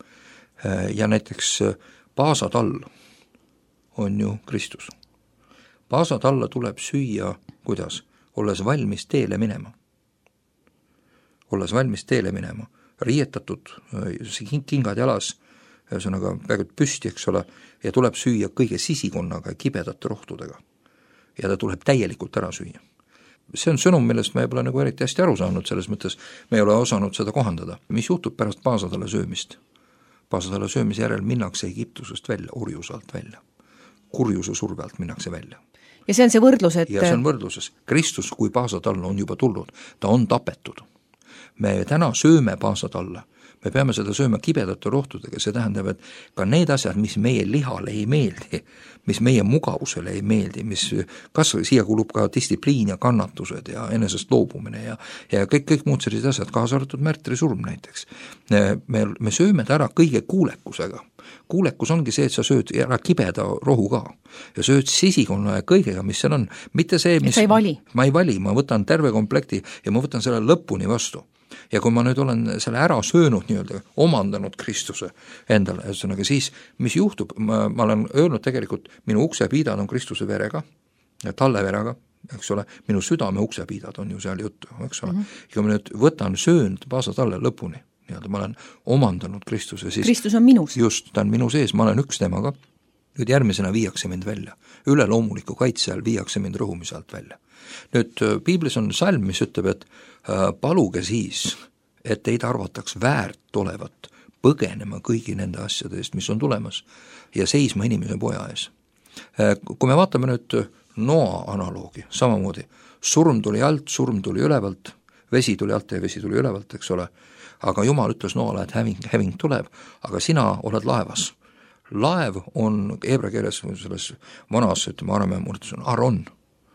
Ja näiteks paasatall on ju Kristus. Paasatalla tuleb süüa, kuidas? Olles valmis teele minema. Olles valmis teele minema. Riietatud, kingad jalas, ühesõnaga väga püsti, eks ole, ja tuleb süüa kõige sisikonnaga ja kibedate rohtudega. Ja ta tuleb täielikult ära süüa. See on sõnum, millest me ei ole nagu eriti hästi aru saanud, selles mõttes me ei ole osanud seda kohandada. Mis juhtub pärast paasatalla söömist? Paasatalla söömise järel minnakse Egiptusest välja, orjuse alt välja. Kurjuse surve alt minnakse välja. Ja see on see võrdlus, et... Ja see on võrdluses. Kristus, kui paasatalla on juba tulnud, ta on tapetud. Me täna sööme paasatalla. Me peame seda sööma kibedate rohtudega, see tähendab, et ka need asjad, mis meie lihale ei meeldi, mis meie mugavusele ei meeldi, mis kas siia kulub ka distsipliin ja kannatused ja enesest loobumine ja, ja kõik, kõik muud sellised asjad, kaasa arvatud märtrisurm näiteks. Me, me sööme ta ära kõige kuulekusega. Kuulekus ongi see, et sa sööd ära kibeda rohu ka ja sööd sisikonna ja kõigega, mis seal on. Mitte see, mis... Sa ei vali. Ma ei vali, ma võtan terve komplekti ja ma võtan selle lõpuni vastu. Ja kui ma nüüd olen selle ära söönud nii-öelda, omandanud Kristuse endale, ühesõnaga siis, mis juhtub, ma, ma olen öelnud tegelikult, minu uksepiidad on Kristuse verega, talle verega, eks ole, minu südame uksepiidad on ju seal juttu, eks ole, mm-hmm. ja kui ma nüüd võtan söönud paasa talle lõpuni, nii-öelda ma olen omandanud Kristuse, siis Kristus on minus. Just, ta on minu sees, ma olen üks temaga, nüüd järgmisena viiakse mind välja, üle loomuliku kaitse all viiakse mind rõhumise alt välja. Nüüd piiblis on salm, mis ütleb, et paluge siis, et teid arvataks väärt olevat põgenema kõigi nende asjade eest, mis on tulemas ja seisma inimese poja ees. Kui me vaatame nüüd Noa analoogi, samamoodi, surm tuli alt, surm tuli ülevalt, vesi tuli alt ja vesi tuli ülevalt, eks ole, aga Jumal ütles Noale, et häving, häving tuleb, aga sina oled laevas. Laev on heebrea keeles, selles vanas, ütleme, arame murdes on Aaron,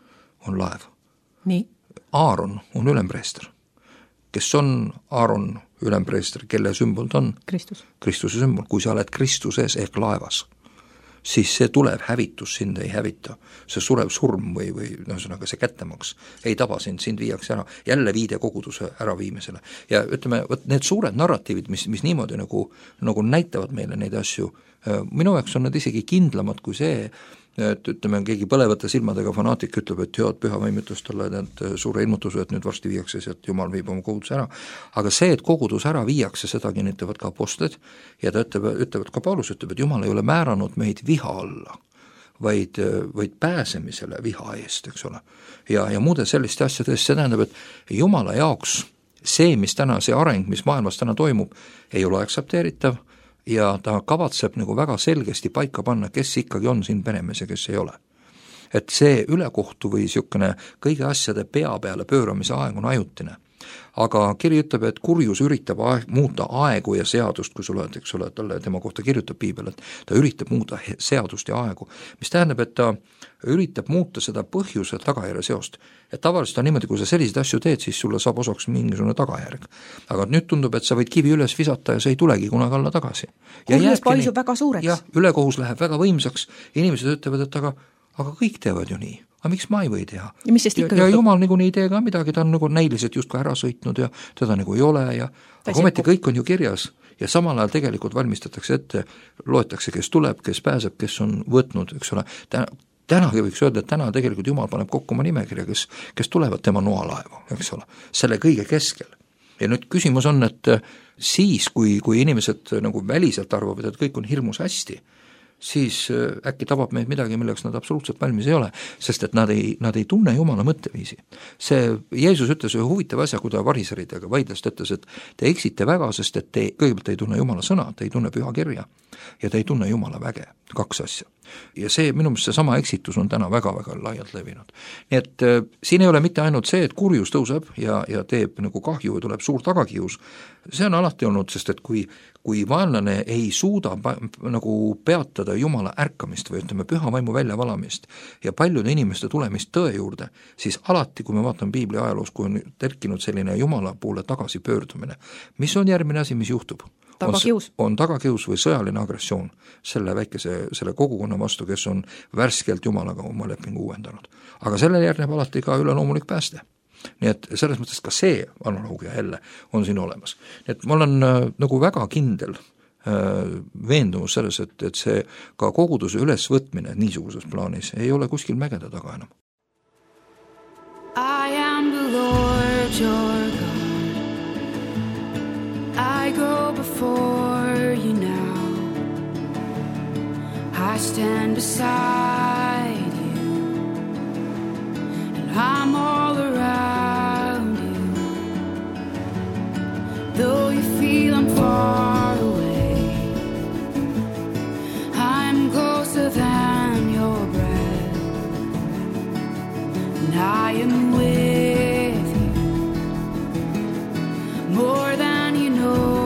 on laev. Nii? Aaron on ülempreester. Kes on Aaron ülempreester, kelle sümbol ta on? Kristus. Kristuse sümbol. Kui sa oled Kristuses ehk laevas, siis see tulev hävitus sind ei hävita. See surev surm või, või ühesõnaga see kättemaks ei taba sind, sind viiakse ära. Jälle viide koguduse äraviimisele. Ja ütleme, võt need suured narratiivid, mis, mis niimoodi nagu, nagu näitavad meile neid asju, minu jaoks on need isegi kindlamad kui see, et ütleme, keegi põlevate silmadega fanaatik ütleb, et head püha vaim ütles talle need suure ilmutuse, et nüüd varsti viiakse see, et Jumal viib oma kogudus ära. Aga see, et kogudus ära viiakse, seda kinnitavad ka apostlid ja ta ütleb, ütlevad ka Paulus ütleb, et Jumal ei ole määranud meid viha alla, vaid, vaid pääsemisele viha eest, eks ole. Ja, ja muude selliste asjadest, see tähendab, et Jumala jaoks see, mis täna, see areng, mis maailmas täna toimub, ei ole aktsepteeritav, ja ta kavatseb nagu väga selgesti paika panna, kes ikkagi on siin peremees ja kes ei ole. Et see ülekohtu või niisugune kõigi asjade pea peale pööramise aeg on ajutine. Aga kiri ütleb, et kurjus üritab aeg, muuta aegu ja seadust, kui sul oled, eks ole, talle tema kohta kirjutab piibel, et ta üritab muuta seadust ja aegu, mis tähendab, et ta üritab muuta seda põhjuse tagajärje seost. Et tavaliselt on niimoodi, kui sa selliseid asju teed, siis sulle saab osaks mingisugune tagajärg. Aga nüüd tundub, et sa võid kivi üles visata ja see ei tulegi kunagi alla tagasi. Kurjus paisub väga suureks. Jah, ülekohus läheb väga võimsaks, inimesed ütlevad, et aga aga kõik teevad ju nii. Aga miks ma ei või teha? Ja mis sest ikka ja, ja juhtub? Jumal nagu ei tee ka midagi, ta on nagu näiliselt just ka ära sõitnud ja teda nagu ei ole ja aga ometi kõik on ju kirjas ja samal ajal tegelikult valmistatakse ette, loetakse, kes tuleb, kes pääseb, kes on võtnud, eks ole, täna, tänagi võiks öelda, et täna tegelikult Jumal paneb kokku oma nimekirja, kes, kes tulevad tema noalaeva, eks ole, selle kõige keskel. Ja nüüd küsimus on, et siis, kui, kui inimesed nagu väliselt arvavad, et kõik on hirmus hästi, siis äkki tabab meid midagi, milleks nad absoluutselt valmis ei ole, sest et nad ei, nad ei tunne Jumala mõtteviisi. See Jeesus ütles ühe huvitav asja, kui ta variseridega vaidlest ütles, et te eksite väga, sest et te kõigepealt ei tunne Jumala sõna, te ei tunne püha kirja ja te ei tunne Jumala väge, kaks asja. Ja see, minu meelest see sama eksitus on täna väga-väga laialt levinud. Nii et äh, siin ei ole mitte ainult see, et kurjus tõuseb ja, ja teeb nagu kahju ja tuleb suur tagakius, see on alati olnud, sest et kui, kui vaenlane ei suuda pa, nagu peatada Jumala ärkamist või ütleme püha vaimu väljavalamist ja paljude inimeste tulemist tõe juurde, siis alati, kui me vaatame Piibli ajaloos, kui on tekkinud selline Jumala poole tagasi pöördumine, mis on järgmine asi, mis juhtub? Tagakius. On, on tagakius või sõjaline agressioon selle väikese, selle kogukonna vastu, kes on värskelt Jumalaga oma lepingu uuendanud. Aga sellele järgneb alati ka üleloomulik pääste. Nii et selles mõttes ka see analoogia jälle on siin olemas. Nii et ma olen äh, nagu väga kindel äh, veendumus selles, et, et see ka koguduse ülesvõtmine niisuguses plaanis ei ole kuskil mägede taga enam. I am the Lord your God. I go before you now. I stand beside you, and I'm all around you. Though you feel I'm far away, I'm closer than your breath, and I am with you more than you know.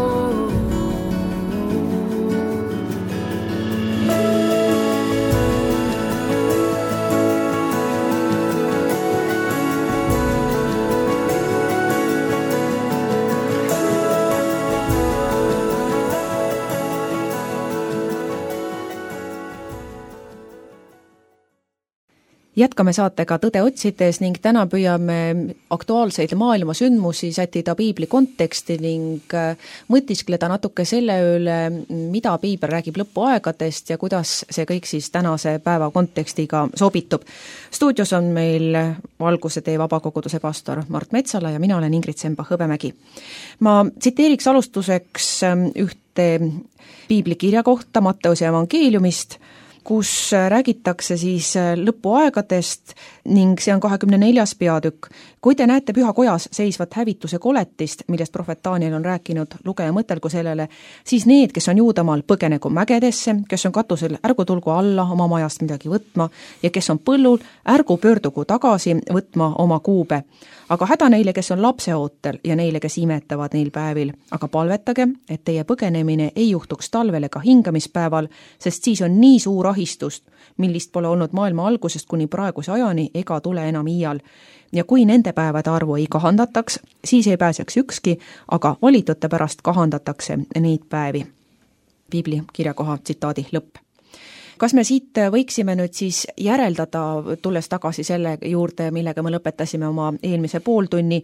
Jätkame saatega Tõde otsides ning täna püüame aktuaalseid maailma sündmusi sättida Piibli konteksti ning mõtiskleda natuke selle üle, mida Piibel räägib lõpuaegadest ja kuidas see kõik siis tänase päeva kontekstiga sobitub. Stuudios on meil Valguse tee vabakoguduse pastor Mart Metsala ja mina olen Ingrid Semba-Hõbemägi. Ma tsiteeriks alustuseks ühte Piibli kirja kohta Matteuse evangeeliumist, kus räägitakse siis lõpuaegadest ning see on kahekümne neljas peatükk. Kui te näete pühakojas seisvat hävituse koletist, millest prohvet Daniel on rääkinud, lugeja mõtelgu sellele, siis need, kes on Juudamaal, põgenegu mägedesse, kes on katusel, ärgu tulgu alla oma majast midagi võtma ja kes on põllul, ärgu pöördugu tagasi võtma oma kuube. Aga häda neile, kes on lapseootel ja neile, kes imetavad neil päevil. Aga palvetage, et teie põgenemine ei juhtuks talvel ega hingamispäeval, sest siis on nii suur ahistust, millist pole olnud maailma algusest kuni praeguse ajani ega tule enam iial. Ja kui nende päevade arvu ei kahandataks, siis ei pääseks ükski, aga valitute pärast kahandatakse neid päevi. Piibli kirjakoha tsitaadi lõpp. Kas me siit võiksime nüüd siis järeldada, tulles tagasi selle juurde, millega me lõpetasime oma eelmise pooltunni,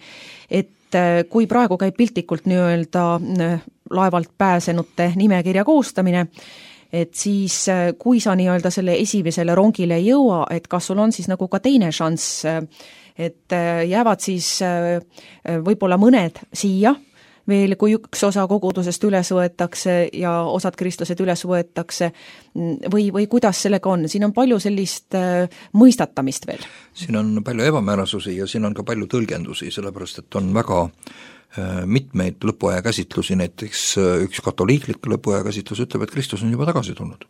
et kui praegu käib piltlikult nii-öelda laevalt pääsenute nimekirja koostamine, et siis kui sa nii-öelda selle esimesele rongile ei jõua, et kas sul on siis nagu ka teine šanss, et jäävad siis võib-olla mõned siia, veel kui üks osa kogudusest üles võetakse ja osad kristlased üles võetakse või, või kuidas sellega on? Siin on palju sellist mõistatamist veel. Siin on palju ebamäärasusi ja siin on ka palju tõlgendusi, sellepärast et on väga mitmeid lõpuaja käsitlusi, näiteks üks katoliiklik lõpuaja käsitlus ütleb, et Kristus on juba tagasi tulnud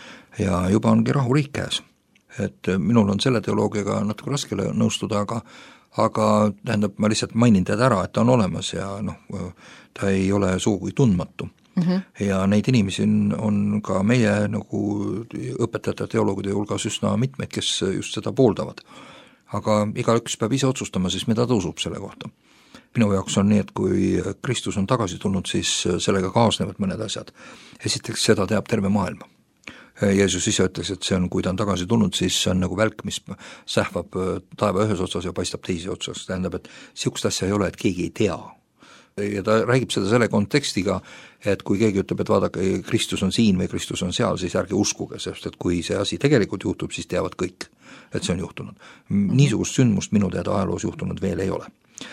ja juba ongi rahuriik käes. Et minul on selle teoloogiaga natuke raske nõustuda, aga aga tähendab, ma lihtsalt mainin teda ära, et ta on olemas ja noh, ta ei ole sugugi tundmatu. Mm-hmm. Ja neid inimesi on ka meie nagu õpetajate teoloogide hulgas üsna mitmeid, kes just seda pooldavad. Aga igaüks peab ise otsustama siis, mida ta usub selle kohta. Minu jaoks on nii, et kui Kristus on tagasi tulnud, siis sellega kaasnevad mõned asjad. Esiteks seda teab terve maailma. Jeesus ise ütles, et see on, kui ta on tagasi tulnud, siis see on nagu välk, mis sähvab taeva ühes otsas ja paistab teise otsas, tähendab, et niisugust asja ei ole, et keegi ei tea. Ja ta räägib seda selle kontekstiga, et kui keegi ütleb, et vaadake, Kristus on siin või Kristus on seal, siis ärge uskuge, sest et kui see asi tegelikult juhtub, siis teavad kõik, et see on juhtunud. Niisugust sündmust minu teada ajaloos juhtunud veel ei ole.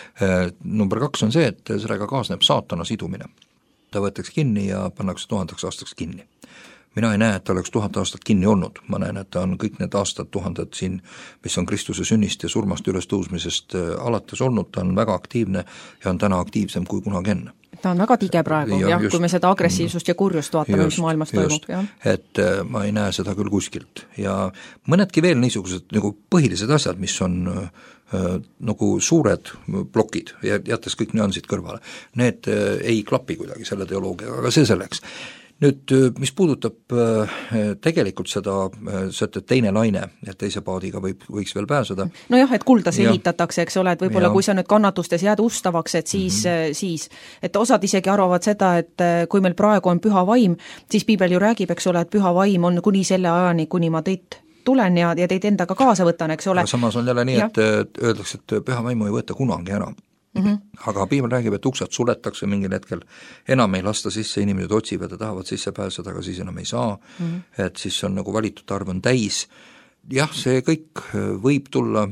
Number kaks on see, et sellega kaasneb saatana sidumine. Ta võetakse kinni ja pannakse tuhandeks aastaks kinni. Mina ei näe, et ta oleks tuhat aastat kinni olnud, ma näen, et ta on kõik need aastad, tuhanded siin, mis on Kristuse sünnist ja surmast üles tõusmisest alates olnud, ta on väga aktiivne ja on täna aktiivsem kui kunagi enne. Ta on väga tige praegu, ja, jah, just, kui me seda agressiivsust ja kurjust vaatame, mis maailmas toimub. Jah. Et ma ei näe seda küll kuskilt ja mõnedki veel niisugused nagu põhilised asjad, mis on äh, nagu suured plokid, jättes kõik nüansid kõrvale, need äh, ei klapi kuidagi selle teoloogiaga, aga see selleks. Nüüd, mis puudutab tegelikult seda, seda teine laine, et teise paadiga võib, võiks veel pääseda. No jah, et kulda see ehitatakse, eks ole, et võib-olla ja. Kui sa nüüd kannatustes jääd ustavaks, et siis, mm-hmm. siis, et osad isegi arvavad seda, et kui meil praegu on püha vaim, siis piibel ju räägib, eks ole, et püha vaim on kuni selle ajani, kuni ma teid tulen ja, ja teid endaga kaasa võtan, eks ole. Aga samas on jälle nii, et öeldakse, et püha vaimu ei võeta kunagi ära. Mm-hmm. Aga piibel räägib, et uksed suletakse mingil hetkel, enam ei lasta sisse, inimesed otsivad ja tahavad sisse pääseda, aga siis enam ei saa, mm-hmm. et siis on nagu valitute arv on täis. Jah, see kõik võib tulla,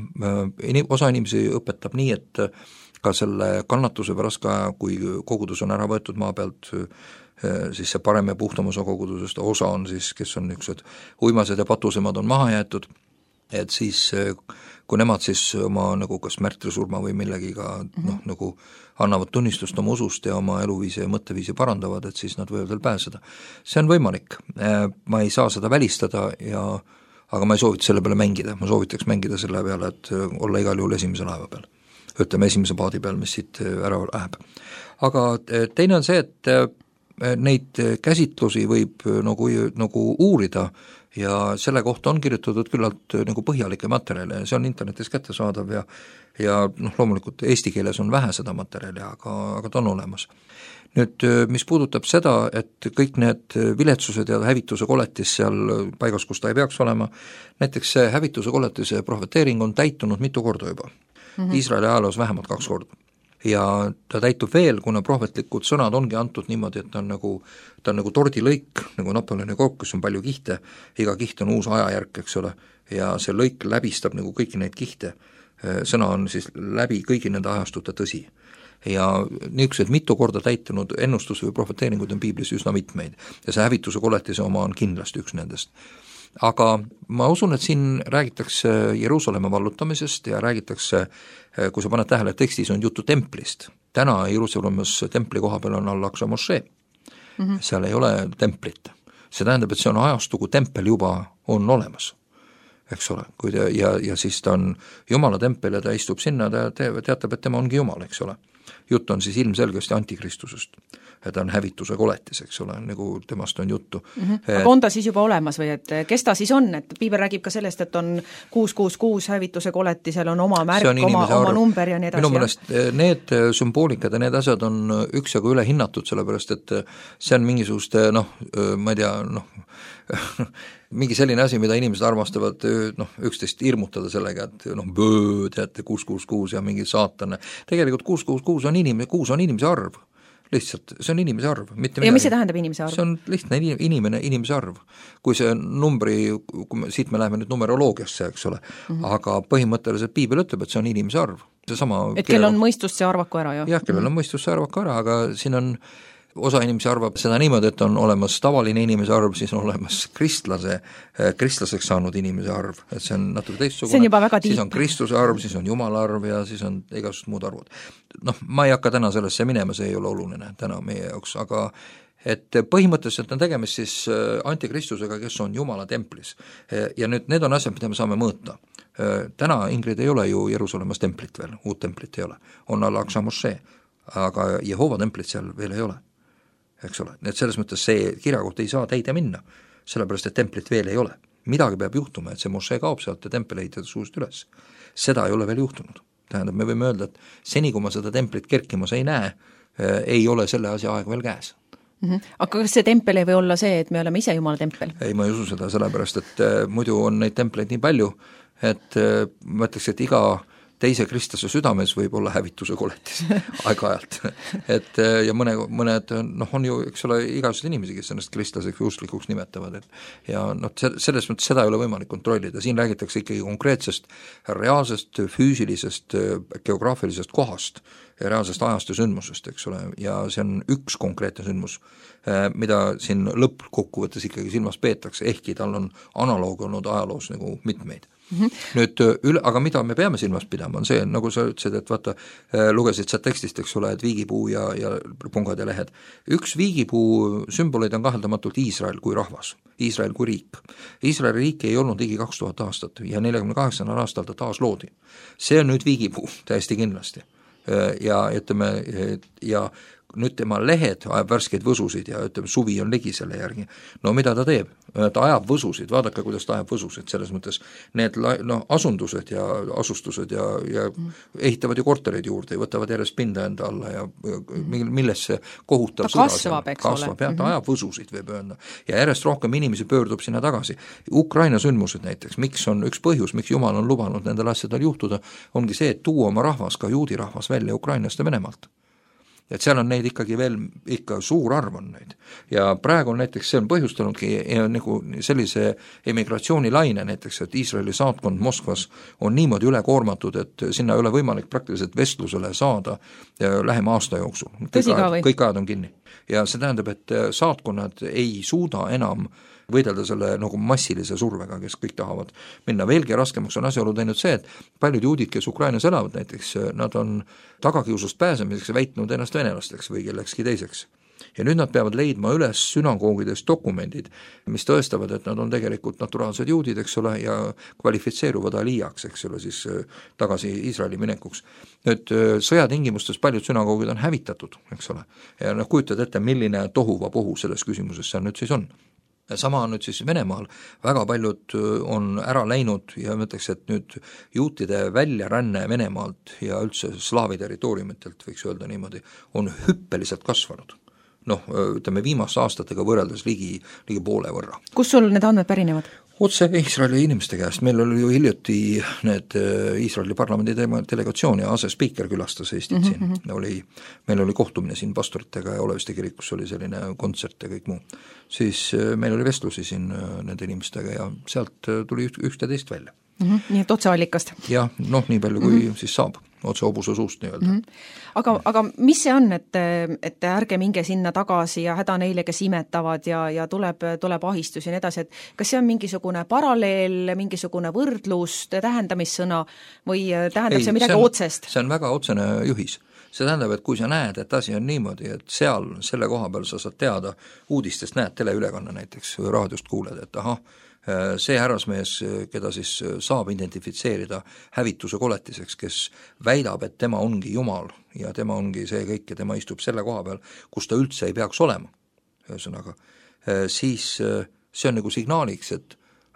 osa inimesi õpetab nii, et ka selle kannatuse pärast ka, kui kogudus on ära võetud maa pealt, siis see parem ja puhtam osa kogudusest, osa on siis, kes on niisugused uimased ja patusemad on maha jäetud, et siis kui nemad siis oma nagu kas märtrisurma või millegiga mm-hmm. noh, nagu annavad tunnistust oma usust ja oma eluviisi ja mõtteviisi parandavad, et siis nad võivad veel pääseda. See on võimalik, ma ei saa seda välistada ja aga ma ei soovita selle peale mängida, ma soovitaks mängida selle peale, et olla igal juhul esimese laeva peal, ütleme esimese paadi peal, mis siit ära läheb. Aga teine on see, et neid käsitlusi võib nagu, nagu uurida ja selle kohta on kirjutatud küllalt nagu põhjalike materjale ja see on internetis kättesaadav ja, ja noh, loomulikult eesti keeles on vähe seda materjali, aga, aga ta on olemas. Nüüd, mis puudutab seda, et kõik need viletsused ja hävituse koletis seal paigas, kus ta ei peaks olema, näiteks see hävituse koletise prohveteering on täitunud mitu korda juba. Mm-hmm. Iisraeli ajaloos vähemalt kaks korda. Ja ta täitub veel, kuna prohvetlikud sõnad ongi antud niimoodi, et ta on nagu, ta on nagu tordilõik, nagu Napoleoni kook, kus on palju kihte, iga kiht on uus ajajärk, eks ole, ja see lõik läbistab nagu kõiki neid kihte, sõna on siis läbi kõigi nende ajastute tõsi. Ja niisugused mitu korda täitunud ennustus või prohveteeringuid on piiblis üsna mitmeid ja see hävituse koletise oma on kindlasti üks nendest. Aga ma usun, et siin räägitakse Jeruusalemma vallutamisest ja räägitakse, kui sa paned tähele, tekstis on juttu templist. Täna Jeruusalemmas templi koha peal on Al-Aqsa mošee, mm-hmm. seal ei ole templit. See tähendab, et see on ajastu, kui tempel juba on olemas, eks ole, kui ta, ja, ja siis ta on Jumala tempel ja ta istub sinna, ta teatab, et tema ongi Jumal, eks ole. Jutt on siis ilmselgesti antikristusest, et ta on hävituse koletis, eks ole, nagu temast on juttu. Mm-hmm. Et... aga on ta siis juba olemas või et kes ta siis on, et piibel räägib ka sellest, et on kuus kuus kuus hävituse koletisel on oma märk, on oma, oma number ja nii edasi. Minu meelest need sümboolikad ja need asjad on üksjagu üle hinnatud, sellepärast et see on mingisuguste, noh, ma ei tea, noh, mingi selline asi, mida inimesed armastavad noh, üksteist hirmutada sellega, et noh, böö, teate, kuus kuus kuus ja mingi saatane. Tegelikult kuus kuus kuus on inimene, kuus on inimese arv. Lihtsalt, see on inimese arv. Mitte ja mis see tähendab inimese arv? See on lihtne inimene, inimese arv. Kui see numbri, kui me, siit me läheme nüüd numeroloogiasse, eks ole, mm-hmm. aga põhimõtteliselt piibel ütleb, et see on inimese arv. See sama et kell on mõistust, see arvaku ära, ju? Jah, kellel on mõistust, see arvaku ära, aga siin on osa inimesi arvab seda niimoodi, et on olemas tavaline inimese arv, siis on olemas kristlase, kristlaseks saanud inimese arv, et see on natuke teistsugune, siis on Kristuse arv, siis on Jumala arv ja siis on igasugused muud arvud. Noh, ma ei hakka täna sellesse minema, see ei ole oluline täna meie jaoks, aga et põhimõtteliselt on tegemist siis antikristusega, kes on Jumala templis. Ja nüüd need on asjad, mida me saame mõõta. Täna, Ingrid, ei ole ju Jeruusalemmas templit veel, uut templit ei ole. On Al-Aqsa mošee, aga Jehova templit seal veel ei ole. Eks ole, et selles mõttes see kirjakoht ei saa täide minna, sellepärast et templit veel ei ole. Midagi peab juhtuma, et see mošee kaob sealt ja tempel ehitada suust üles. Seda ei ole veel juhtunud. Tähendab, me võime öelda, et seni, kui ma seda templit kerkimas ei näe, ei ole selle asja aeg veel käes. Mm-hmm. Aga kas see tempel ei või olla see, et me oleme ise Jumala tempel? Ei, ma ei usu seda, sellepärast, et äh, muidu on neid templeid nii palju, et äh, ma ütleks, et iga teise kristlase südames võib olla hävituse koletis aeg-ajalt. Et ja mõne, mõned, noh on ju, eks ole, igasugused inimesi, kes ennast kristlaseks või usklikuks nimetavad, et ja noh, selles mõttes seda ei ole võimalik kontrollida, siin räägitakse ikkagi konkreetsest reaalsest füüsilisest geograafilisest kohast ja reaalsest ajast ja sündmusest, eks ole, ja see on üks konkreetne sündmus, mida siin lõppkokkuvõttes ikkagi silmas peetakse, ehkki tal on analoog olnud ajaloos nagu mitmeid. Mm-hmm. Nüüd üle, aga mida me peame silmas pidama, on see, nagu sa ütlesid, et vaata, lugesid sa tekstist, eks ole, et viigipuu ja, ja pungad ja lehed. Üks viigipuu sümboleid on kaheldamatult Iisrael kui rahvas, Iisrael kui riik. Iisraeli riik ei olnud ligi kaks tuhat aastat ja neljakümne kaheksandal aastal ta taas loodi. See on nüüd viigipuu, täiesti kindlasti. Ja ütleme, ja nüüd tema lehed ajab värskeid võsusid ja ütleme, suvi on ligi selle järgi. No mida ta teeb? Ta ajab võsusid, vaadake, kuidas ta ajab võsusid, selles mõttes need no, asundused ja asustused ja, ja ehitavad ju kortereid juurde ja võtavad järjest pinda enda alla ja millesse kohutav ta kasvab, eks kasvab, ole. Ja, ta ajab võsusid, võib öelda. Ja järjest rohkem inimesi pöördub sinna tagasi. Ukraina sündmused näiteks, miks on üks põhjus, miks Jumal on lubanud nendel asjadel juhtuda, ongi see, et tuua oma rahvas, ka juudi rahvas välja Ukrainast ja Venemaalt. Et seal on neid ikkagi veel, ikka suur arv on neid. Ja praegu näiteks see on põhjustanudki nagu sellise emigratsioonilaine näiteks, et Iisraeli saatkond Moskvas on niimoodi üle koormatud, et sinna ei ole võimalik praktiliselt vestlusele saada lähema aasta jooksul. Kõik ajad, kõik ajad on kinni. Ja see tähendab, et saatkonnad ei suuda enam võidelda selle nagu massilise survega, kes kõik tahavad minna. Veelgi raskemaks on asjaolu teinud see, et paljud juudid, kes Ukrainas elavad näiteks, nad on tagakiusust pääsemiseks väitnud ennast venelasteks või kellekski teiseks. Ja nüüd nad peavad leidma üles sünagoogides dokumendid, mis tõestavad, et nad on tegelikult naturaalsed juudid, eks ole, ja kvalifitseeruvad aliiaks, eks ole, siis tagasi Iisraeli minekuks. Nüüd sõjatingimustes paljud sünagoogid on hävitatud, eks ole, ja noh, kujutad ette, milline tohuva pohu selles küsimuses seal nüüd siis on. Sama on nüüd siis Venemaal, väga paljud on ära läinud ja mõtleks, et nüüd juutide väljaränne Venemaalt ja üldse slaavi territooriumitelt, võiks öelda niimoodi, on hüppeliselt kasvanud. Noh, ütleme viimaste aastatega võrreldes ligi, ligi poole võrra. Kus sul need andmed pärinevad? Otse Iisraeli inimeste käest, meil oli ju hiljuti need Iisraeli parlamendi delegatsioon ja asespiiker külastas Eestit mm-hmm. siin, oli, meil oli kohtumine siin pastoritega ja Oleviste kirikus oli selline kontsert ja kõik muu, siis meil oli vestlusi siin nende inimestega ja sealt tuli üks ja teist välja. Mm-hmm. Nii et otseallikast? Jah, noh, nii palju kui mm-hmm. siis saab. Otse hobuse suust nii öelda. Mm-hmm. Aga, aga mis see on, et, et ärge minge sinna tagasi ja häda neile, kes imetavad ja, ja tuleb, tuleb ahistus ja nii edasi, et kas see on mingisugune paralleel, mingisugune võrdlus, tähendamissõna või tähendab Ei, see midagi see on, otsest? See on väga otsene juhis. See tähendab, et kui sa näed, et asi on niimoodi, et seal selle koha peal sa saad teada, uudistest näed teleülekanne näiteks või raadiost kuuled, et ahah, see härrasmees, keda siis saab identifitseerida hävituse koletiseks, kes väidab, et tema ongi Jumal ja tema ongi see kõik ja tema istub selle koha peal, kus ta üldse ei peaks olema, ühesõnaga, siis see on nagu signaaliks, et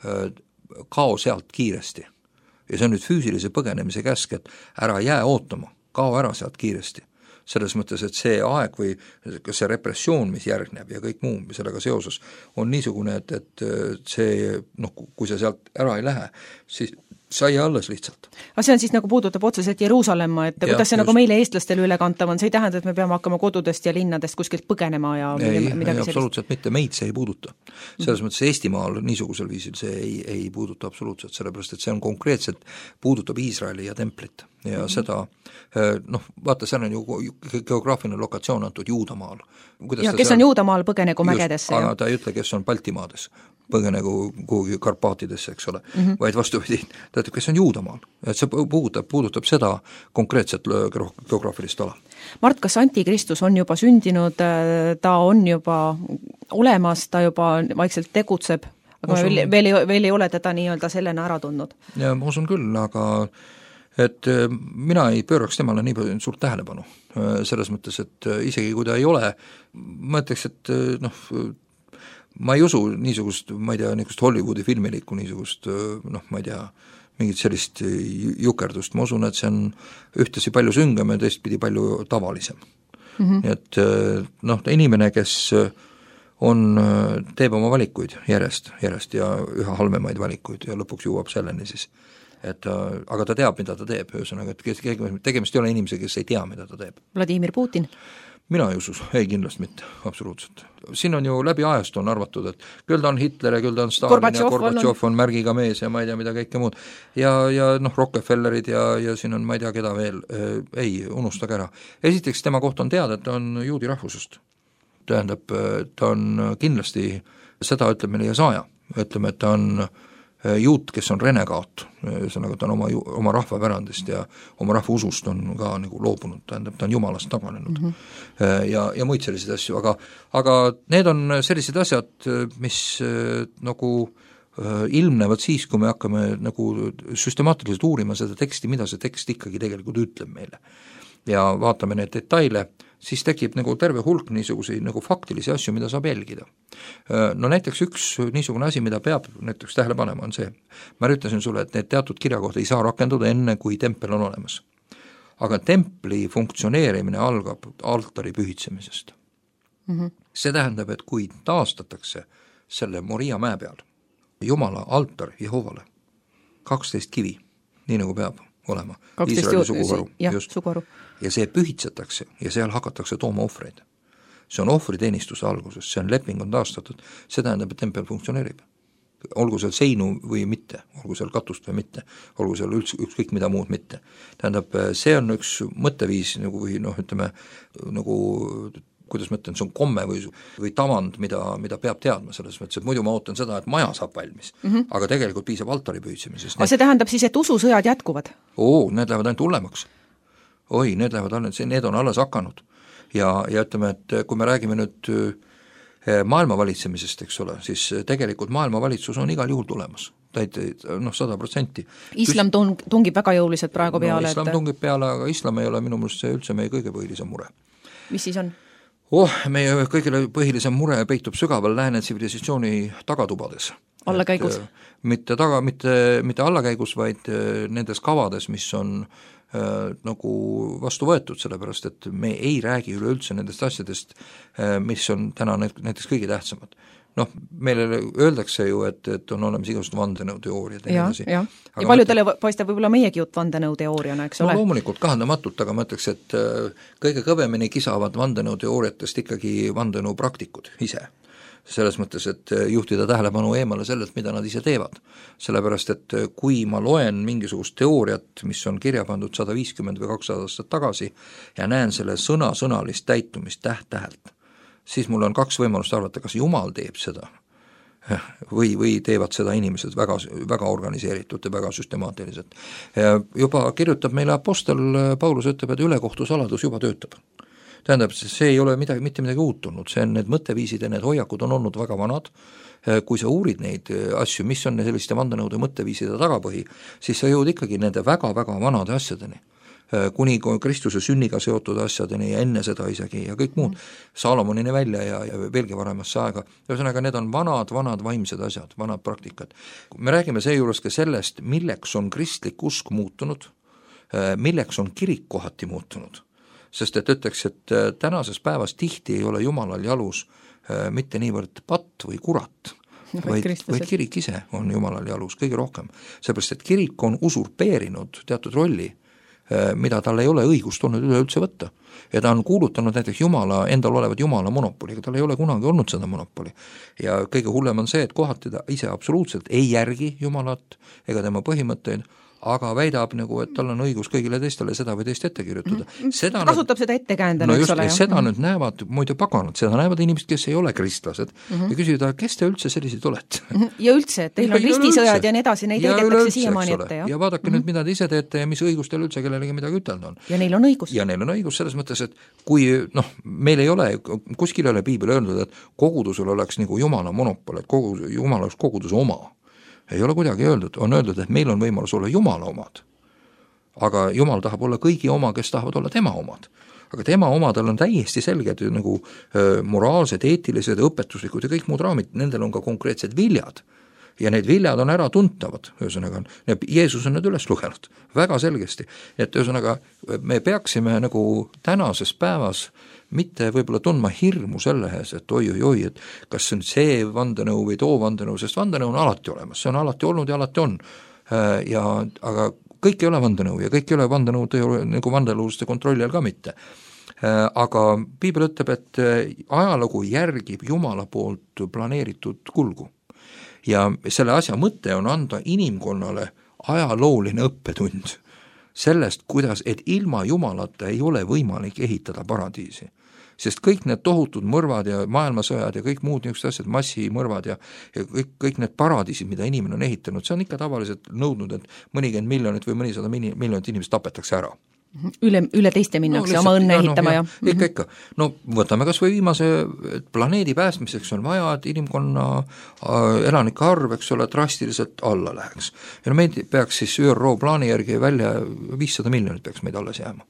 kao sealt kiiresti. Ja see on nüüd füüsilise põgenemise käsk, et ära jää ootama, kao ära sealt kiiresti. Selles mõttes, et see aeg või see repressioon, mis järgneb ja kõik muu sellega seoses, on niisugune, et, et see, noh, kui sa sealt ära ei lähe, siis sa ei alles lihtsalt. Aga see on siis nagu puudutab otseselt Jeruusalemma, et ja, kuidas see just. Nagu meile eestlastele üle kantav on, see ei tähenda, et me peame hakkama kodudest ja linnadest kuskilt põgenema ja ei, midagi ei, absoluutselt mitte, meid see ei puuduta. Selles mm. mõttes Eestimaal niisugusel viisil see ei, ei puuduta absoluutselt, sellepärast et see on konkreetselt, puudutab Iisraeli ja templit ja mm-hmm. seda, noh, vaata, see on ju geograafiline lokatsioon antud Juudamaal. Kuidas ja kes seal, on Juudamaal, põgenegu mägedesse. Aga ta ei ütle, kes on Baltimaades, põgenegu kuhugi Karpaatidesse, eks ole, mm-hmm. vaid vastupidi, ta ütleb, kes on Juudamaal. Et see puudutab, puudutab seda konkreetset geograafilist ala. Mart, kas Antikristus on juba sündinud, ta on juba olemas, ta juba vaikselt tegutseb, aga usun, veel, veel, ei, veel ei ole teda nii-öelda sellena ära tundnud? Ja ma usun küll, aga et mina ei pööraks temale nii suurt tähelepanu, selles mõttes, et isegi kui ta ei ole, ma ütleks, et noh, ma ei usu niisugust, ma ei tea, niisugust Hollywoodi filmilikku niisugust, noh, ma ei tea, mingit sellist jukerdust, ma usun, et see on ühtesi palju süngem ja teistpidi palju tavalisem. Mm-hmm. Nii et noh, inimene, kes on, teeb oma valikuid järjest, järjest ja üha halvemaid valikuid ja lõpuks jõuab selleni siis, et aga ta teab, mida ta teeb, ühesõnaga, et tegemist ei ole inimese, kes ei tea, mida ta teeb. Vladimir Putin? Mina ei usus, ei kindlasti mitte, absoluutselt. Siin on ju läbi ajast on arvatud, et küll ta on Hitler ja küll ta on Stalin Gorbatšov ja Gorbatšov on, on märgiga mees ja ma ei tea, mida kõike muud. Ja, ja noh, Rockefellerid ja, ja siin on ma ei tea, keda veel, ei, unustage ära. Esiteks tema kohta on teada, et ta on juudi rahvusest. Tähendab, ta on kindlasti, seda ütleb meile Jesaja, ütleme, et ta on juut, kes on renegaat, ühesõnaga ta on oma, oma rahvapärandist ja oma rahva usust on ka nagu loobunud, tähendab, ta on jumalast taganenud mm -hmm. ja, ja muid selliseid asju, aga, aga need on sellised asjad, mis nagu ilmnevad siis, kui me hakkame nagu süstemaatiliselt uurima seda teksti, mida see tekst ikkagi tegelikult ütleb meile. Ja vaatame neid detaile, siis tekib nagu terve hulk niisuguseid nagu faktilisi asju, mida saab jälgida. No näiteks üks niisugune asi, mida peab näiteks tähele panema, on see, ma ütlesin sulle, et need teatud kirjakohta ei saa rakenduda enne, kui tempel on olemas. Aga templi funktsioneerimine algab altari pühitsemisest. Mm-hmm. See tähendab, et kui taastatakse selle Moria mäe peal Jumala altar Jehovale, kaksteist kivi, nii nagu peab olema, Iisraeli suguharu, just, suguharu. Ja see pühitsetakse ja seal hakatakse tooma ohvreid. See on ohvriteenistuse alguses, see on leping on taastatud, see tähendab, et tempel funktsioneerib. Olgu seal seinu või mitte, olgu seal katust või mitte, olgu seal üldse, ükskõik mida muud mitte. Tähendab, see on üks mõtteviis nagu või noh, ütleme, nagu kuidas ma ütlen, see on komme või, või tavand, mida, mida peab teadma selles mõttes, et muidu ma ootan seda, et maja saab valmis, mm -hmm. aga tegelikult piisab altari pühitsemisest. Aga see tähendab siis, et ususõjad jätkuvad? Oo, need lähevad ainult hullemaks. Oi, need lähevad ainult, need on alles hakanud. Ja, ja ütleme, et kui me räägime nüüd maailma valitsemisest, eks ole, siis tegelikult maailma valitsus on igal juhul tulemas. noh, sada protsenti. Islam tung, tungib väga jõuliselt praegu peale. No, islam et... tungib peale, aga islam ei ole minu meelest see üldse meie kõige põhilisem mure. Mis siis on? Oh, meie kõigile põhilisem mure peitub sügaval lääne tsivilisatsiooni tagatubades. Allakäigus? Et, mitte taga, mitte, mitte allakäigus, vaid nendes kavades, mis on äh, nagu vastu võetud, sellepärast et me ei räägi üleüldse nendest asjadest, äh, mis on täna näiteks kõige tähtsamad. Noh, meile öeldakse ju, et, et on olemas igasugused vandenõuteooriad ja, ja, ja. ja paljudele mõtle... paistab võib-olla meiegi jutt vandenõuteooriana, eks no, ole? Loomulikult kahandamatult, aga ma ütleks, et kõige kõvemini kisavad vandenõuteooriatest ikkagi vandenõupraktikud ise. Selles mõttes, et juhtida tähelepanu eemale sellelt, mida nad ise teevad. Sellepärast, et kui ma loen mingisugust teooriat, mis on kirja pandud sada viiskümmend või kakssada aastat tagasi ja näen selle sõna-sõnalist täitumist täht-tähelt, siis mul on kaks võimalust arvata, kas Jumal teeb seda või, või teevad seda inimesed väga, väga organiseeritud ja väga süstemaatiliselt. Juba kirjutab meile apostel Paulus, ütleb, et ülekohtusaladus juba töötab. Tähendab, see ei ole midagi, mitte midagi uutunud, see on need mõtteviisid ja need hoiakud on olnud väga vanad. Kui sa uurid neid asju, mis on selliste vandenõude mõtteviiside tagapõhi, siis sa jõud ikkagi nende väga-väga vanade asjadeni. Kuni Kristuse sünniga seotud asjadeni ja enne seda isegi ja kõik muud, Saalomonini välja ja, ja veelgi varemasse aega. Ühesõnaga, need on vanad, vanad vaimsed asjad, vanad praktikad. Me räägime seejuures ka sellest, milleks on kristlik usk muutunud, milleks on kirik kohati muutunud. Sest et ütleks, et tänases päevas tihti ei ole Jumalal jalus mitte niivõrd patt või kurat, no, vaid, vaid kirik ise on Jumalal jalus kõige rohkem. Seepärast, et kirik on usurpeerinud teatud rolli, mida tal ei ole õigust olnud üleüldse võtta. Ja ta on kuulutanud näiteks Jumala, endal olevat Jumala monopoli, aga tal ei ole kunagi olnud seda monopoli. Ja kõige hullem on see, et kohati ta ise absoluutselt ei järgi Jumalat ega tema põhimõtteid, aga väidab nagu, et tal on õigus kõigile teistele seda või teist ette kirjutada. Seda kasutab nüüd, seda ettekäändena, no just, eks ole. Seda mm. nüüd näevad, muidu paganad, seda näevad inimesed, kes ei ole kristlased mm -hmm. ja küsida, kes te üldse sellised olete? Ja üldse, et teil on ristisõjad ja nii edasi, neid heidetakse siiamaani ette. Ja, ja vaadake mm -hmm. nüüd, mida te ise teete ja mis õigus teil üldse kellelegi midagi ütelda on. Ja neil on õigus. Ja neil on õigus selles mõttes, et kui noh, meil ei ole, kuskil ei ole piibel öeldud, et kogudusel oleks nagu Jumala monopol, et kogu, Jumal oleks koguduse oma. Ei ole kuidagi öeldud, on öeldud, et meil on võimalus olla Jumala omad. Aga Jumal tahab olla kõigi oma, kes tahavad olla tema omad. Aga tema omadel on täiesti selged nagu äh, moraalsed, eetilised, õpetuslikud ja kõik muud raamid, nendel on ka konkreetsed viljad, ja need viljad on ära tuntavad, ühesõnaga, Jeesus on need üles lugenud väga selgesti, et ühesõnaga me peaksime nagu tänases päevas mitte võib-olla tundma hirmu selle ees, et oi-oi-oi, et kas see on see vandenõu või too vandenõu, sest vandenõu on alati olemas, see on alati olnud ja alati on. Ja, aga kõik ei ole vandenõu ja kõik ei ole vandenõud ei ole nagu vandenõuluste kontrolli all ka mitte. Aga piibel ütleb, et ajalugu järgib Jumala poolt planeeritud kulgu. Ja selle asja mõte on anda inimkonnale ajalooline õppetund sellest, kuidas, et ilma Jumalata ei ole võimalik ehitada paradiisi. Sest kõik need tohutud mõrvad ja maailmasõjad ja kõik muud niisugused asjad, massimõrvad ja, ja kõik, kõik need paradiisid, mida inimene on ehitanud, see on ikka tavaliselt nõudnud, et mõnikümmend miljonit või mõnisada miljonit inimest tapetakse ära. Üle, üle teiste minnakse no, oma õnne ja, ehitama no, ja, ja ikka, ikka. No võtame kas või viimase planeedi päästmiseks on vaja, et inimkonna elanike arv, eks ole, drastiliselt alla läheks. Ja no meid peaks siis Ü R O plaani järgi välja viissada miljonit peaks meid alles jääma.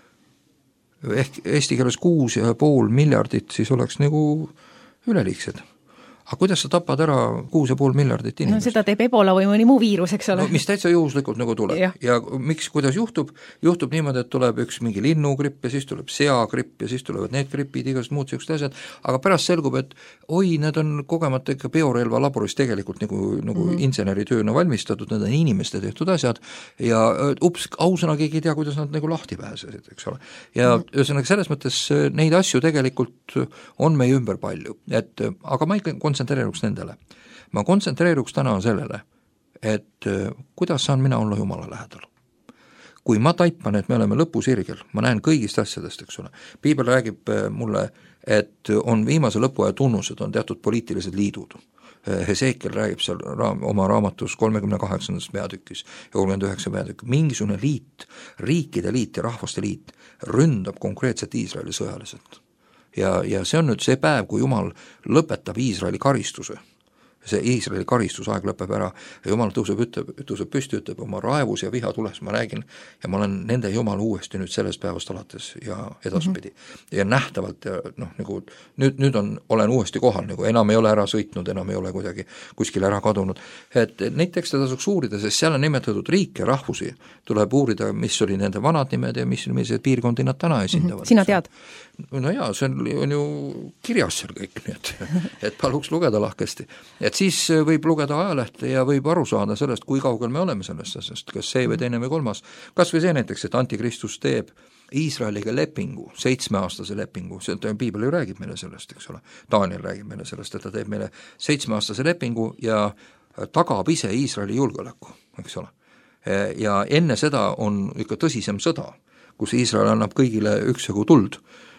Ehk eesti keeles kuus ja pool miljardit siis oleks nagu üleliigsed. Aga kuidas sa tapad ära kuus ja pool miljardit inimest? No seda teeb ebola või mõni muu viirus, eks ole. No, mis täitsa juhuslikult nagu tuleb. Ja, ja miks, kuidas juhtub? Juhtub niimoodi, et tuleb üks mingi linnugripp ja siis tuleb seagripp ja siis tulevad need gripid, igast muud sellised asjad, aga pärast selgub, et oi, need on kogemata ikka biorelva laboris tegelikult nagu, nagu mm -hmm. inseneritööna valmistatud, need on inimeste tehtud asjad ja ups, ausõna keegi ei tea, kuidas nad nagu lahti pääsesid, eks ole. Ja mm -hmm. ühesõnaga selles mõttes neid asju tegelikult on meie ümber palju, et aga ma ikka kontsentreeruks nendele. Ma kontsentreeruks täna sellele, et kuidas saan mina olla Jumala lähedal. Kui ma taipan, et me oleme lõpusirgel, ma näen kõigist asjadest, eks ole. Piibel räägib mulle, et on viimase lõpuaja tunnused, on teatud poliitilised liidud. Hesekiel räägib seal raam, oma raamatus kolmekümne kaheksandast peatükis ja kolmkümmend üheksa peatükis. Mingisugune liit, riikide liit ja rahvaste liit ründab konkreetselt Iisraeli sõjaliselt. Ja, ja see on nüüd see päev, kui Jumal lõpetab Iisraeli karistuse. See Iisraeli karistusaeg lõpeb ära ja Jumal tõuseb, ütleb, tõuseb püsti, ütleb oma raevus ja viha tules, ma räägin ja ma olen nende Jumal uuesti nüüd sellest päevast alates ja edaspidi. Mm -hmm. Ja nähtavalt ja noh, nagu nüüd, nüüd on, olen uuesti kohal, nagu enam ei ole ära sõitnud, enam ei ole kuidagi kuskil ära kadunud. Et neid tekste tasuks uurida, sest seal on nimetatud riike, rahvusi, tuleb uurida, mis oli nende vanad nimed ja mis, millised piirkondi nad täna esindavad. Mm -hmm. Sina tead? No jaa, see on, on ju kirjas seal kõik, nii et, et paluks lugeda lahkesti. Et siis võib lugeda ajalehte ja võib aru saada sellest, kui kaugel me oleme sellest asjast, kas see või teine või kolmas. Kas või see näiteks, et Antikristus teeb Iisraeliga lepingu, seitsmeaastase lepingu, see piibel ju räägib meile sellest, eks ole. Daniel räägib meile sellest, et ta teeb meile seitsmeaastase lepingu ja tagab ise Iisraeli julgeoleku, eks ole. Ja enne seda on ikka tõsisem sõda, kus Iisrael annab kõigile üksjagu tuld.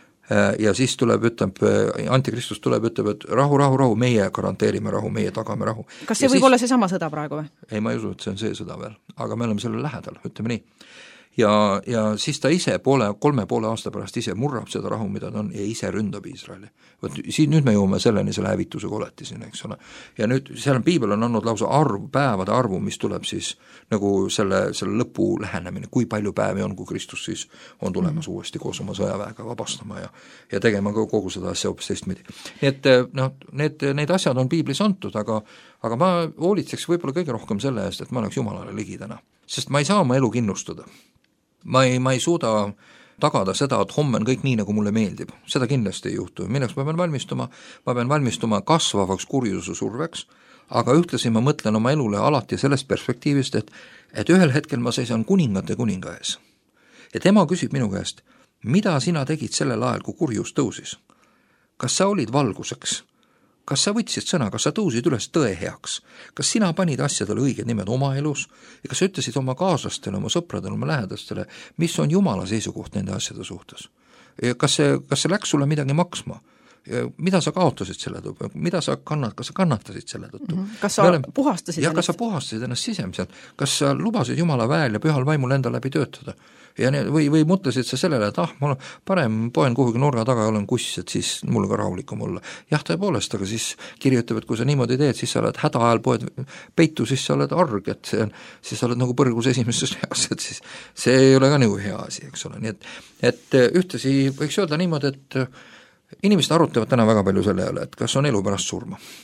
Ja siis tuleb, ütleb, Antikristus tuleb, ütleb, et rahu, rahu, rahu, meie garanteerime rahu, meie tagame rahu. Kas see ja võib siis, olla see sama sõda praegu või? Ei, ma ei usu, et see on see sõda veel, aga me oleme selle lähedal, ütleme nii. Ja, ja siis ta ise poole, kolme poole aasta pärast ise murrab seda rahu, mida ta on, ja ise ründab Iisraeli. Võt, siin nüüd me jõuame selleni selle hävituse koleti siin, eks ole. Ja nüüd seal on piibel on andnud lausa arv, päevade arvu, mis tuleb siis nagu selle, selle lõpu lähenemine, kui palju päevi on, kui Kristus siis on tulemas mm. uuesti koos oma sõjaväega vabastama ja, ja tegema kogu seda asja hoopis teistmidi. Nii et noh, need, need asjad on piiblis antud, aga, aga ma hoolitseks võib-olla kõige rohkem selle eest, et ma oleks Jumalale ligi täna. Sest ma ei saa oma elu kindlustada. Ma ei, ma ei suuda tagada seda, et homme on kõik nii, nagu mulle meeldib. Seda kindlasti ei juhtu. Milleks ma pean valmistuma? Ma pean valmistuma kasvavaks kurjuse surveks, aga ühtlasi ma mõtlen oma elule alati sellest perspektiivist, et, et ühel hetkel ma seisan kuningate kuninga ees. Ja tema küsib minu käest, mida sina tegid sellel ajal, kui kurjus tõusis? Kas sa olid valguseks? Kas sa võtsid sõna, kas sa tõusid üles tõe heaks? Kas sina panid asjadele õiged nimed oma elus? Ja kas sa ütlesid oma kaaslastele, oma sõpradele, oma lähedastele, mis on Jumala seisukoht nende asjade suhtes? Ja kas see, kas see läks sulle midagi maksma? Ja mida sa kaotasid selle tõttu? Mida sa kannat, kas sa kannatasid selle tõttu? Kas sa oleme, puhastasid ja, ennast? Kas sa puhastasid ennast sisemiselt? Kas sa lubasid Jumala väel ja pühal vaimul enda läbi töötada? Ja ne, või, või mõtlesid sa sellele, et ah, ma parem poen kuhugi nurga taga ja olen kuss, et siis mul ka rahulikum olla. Jah, tõepoolest, aga siis kiri ütleb, et kui sa niimoodi teed, siis sa oled häda ajal poed peitu, siis sa oled arg, et see on, siis sa oled nagu põrgus esimeses reas, et siis see ei ole ka nagu hea asi, eks ole. Nii et, et ühtesi võiks öelda niimoodi, et inimesed arutavad täna väga palju selle üle, et kas on elu pärast surma.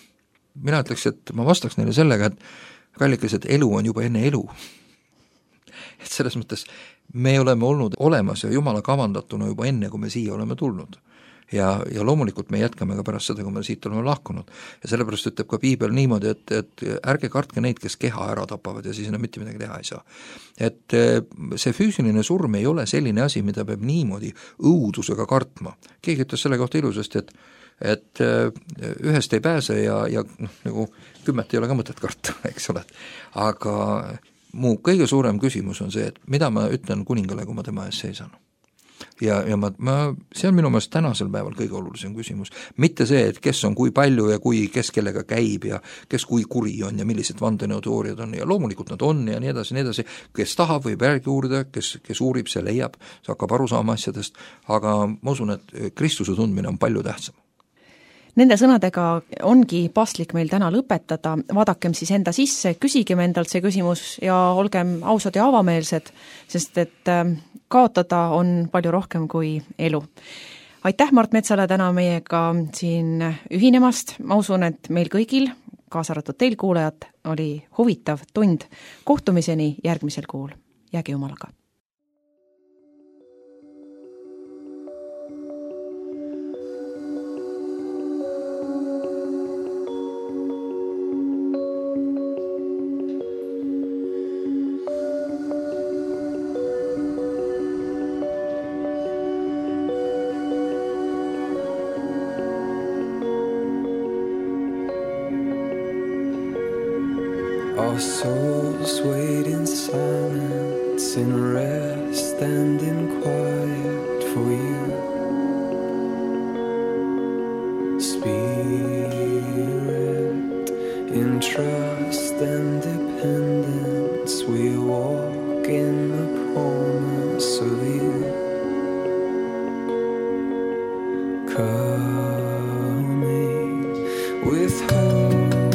mina ütleks, et ma vastaks neile sellega, et kallikas, et elu on juba enne elu. Et selles mõttes me oleme olnud olemas ja Jumala kavandatuna juba enne, kui me siia oleme tulnud. Ja, ja loomulikult me jätkame ka pärast seda, kui me siit oleme lahkunud. Ja sellepärast ütleb ka Piibel niimoodi, et, et ärge kartke neid, kes keha ära tapavad ja siis enam mitte midagi teha ei saa. Et see füüsiline surm ei ole selline asi, mida peab niimoodi õudusega kartma. Keegi ütles selle kohta ilusasti, et et ühest ei pääse ja, ja noh, nagu kümmet ei ole ka mõtet karta, eks ole. Aga mu kõige suurem küsimus on see, et mida ma ütlen kuningale, kui ma tema ees seisan. Ja, ja ma, ma, see on minu meelest tänasel päeval kõige olulisem küsimus. Mitte see, et kes on kui palju ja kui, kes kellega käib ja kes kui kuri on ja millised vandenõuteooriad on ja loomulikult nad on ja nii edasi, nii edasi. Kes tahab võib järgi uurida, kes, kes uurib, see leiab, see hakkab aru saama asjadest, aga ma usun, et Kristuse tundmine on palju tähtsam. Nende sõnadega ongi paslik meil täna lõpetada, vaadakem siis enda sisse, küsigem endalt see küsimus ja olgem ausad ja avameelsed, sest et kaotada on palju rohkem kui elu. Aitäh Mart Metsale täna meiega siin ühinemast, ma usun, et meil kõigil, kaasa arvatud teil kuulajad, oli huvitav tund. Kohtumiseni järgmisel kuul. Jääge Jumalaga. Our souls wait in silence, in rest and in quiet for you. Spirit, in trust and dependence, we walk in the promise of you. Coming with hope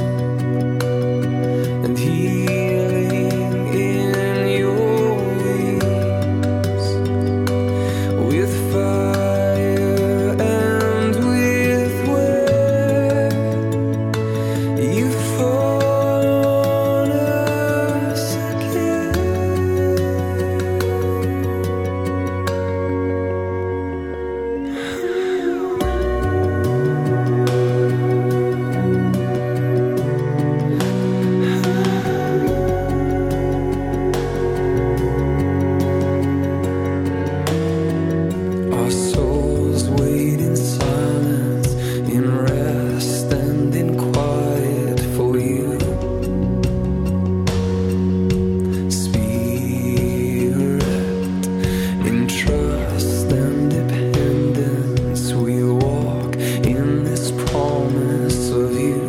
and healing in your wings, with fire and with wind, you fall on us again. Our souls wait in silence, in rest and in quiet for you. Spirit, in trust and dependence, we walk in this promise of you.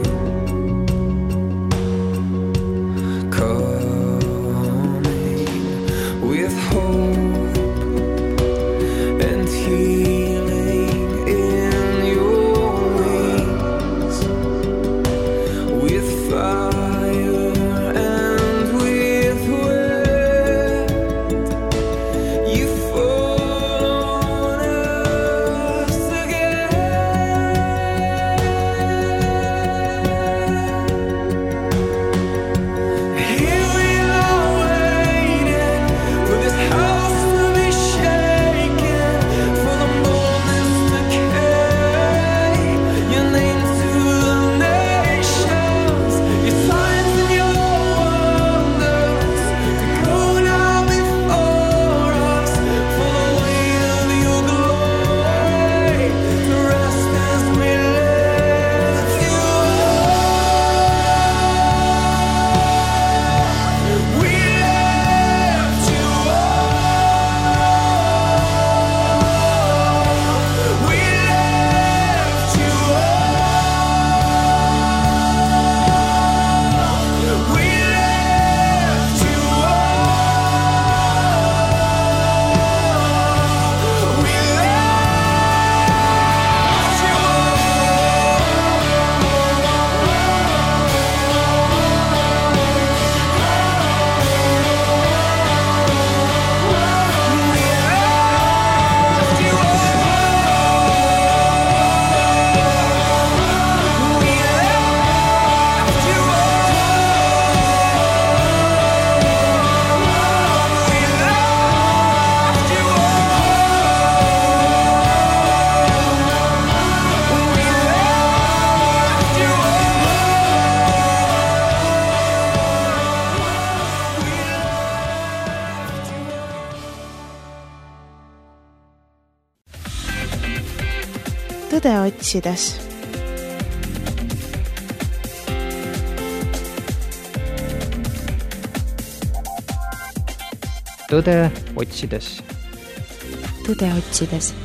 Coming with hope and healing in your wings, with fire and with wind, you fall on us again. Here we are waiting for this house to be shaken, for the moment tõde otsides. Tõde otsides. Tõde otsides.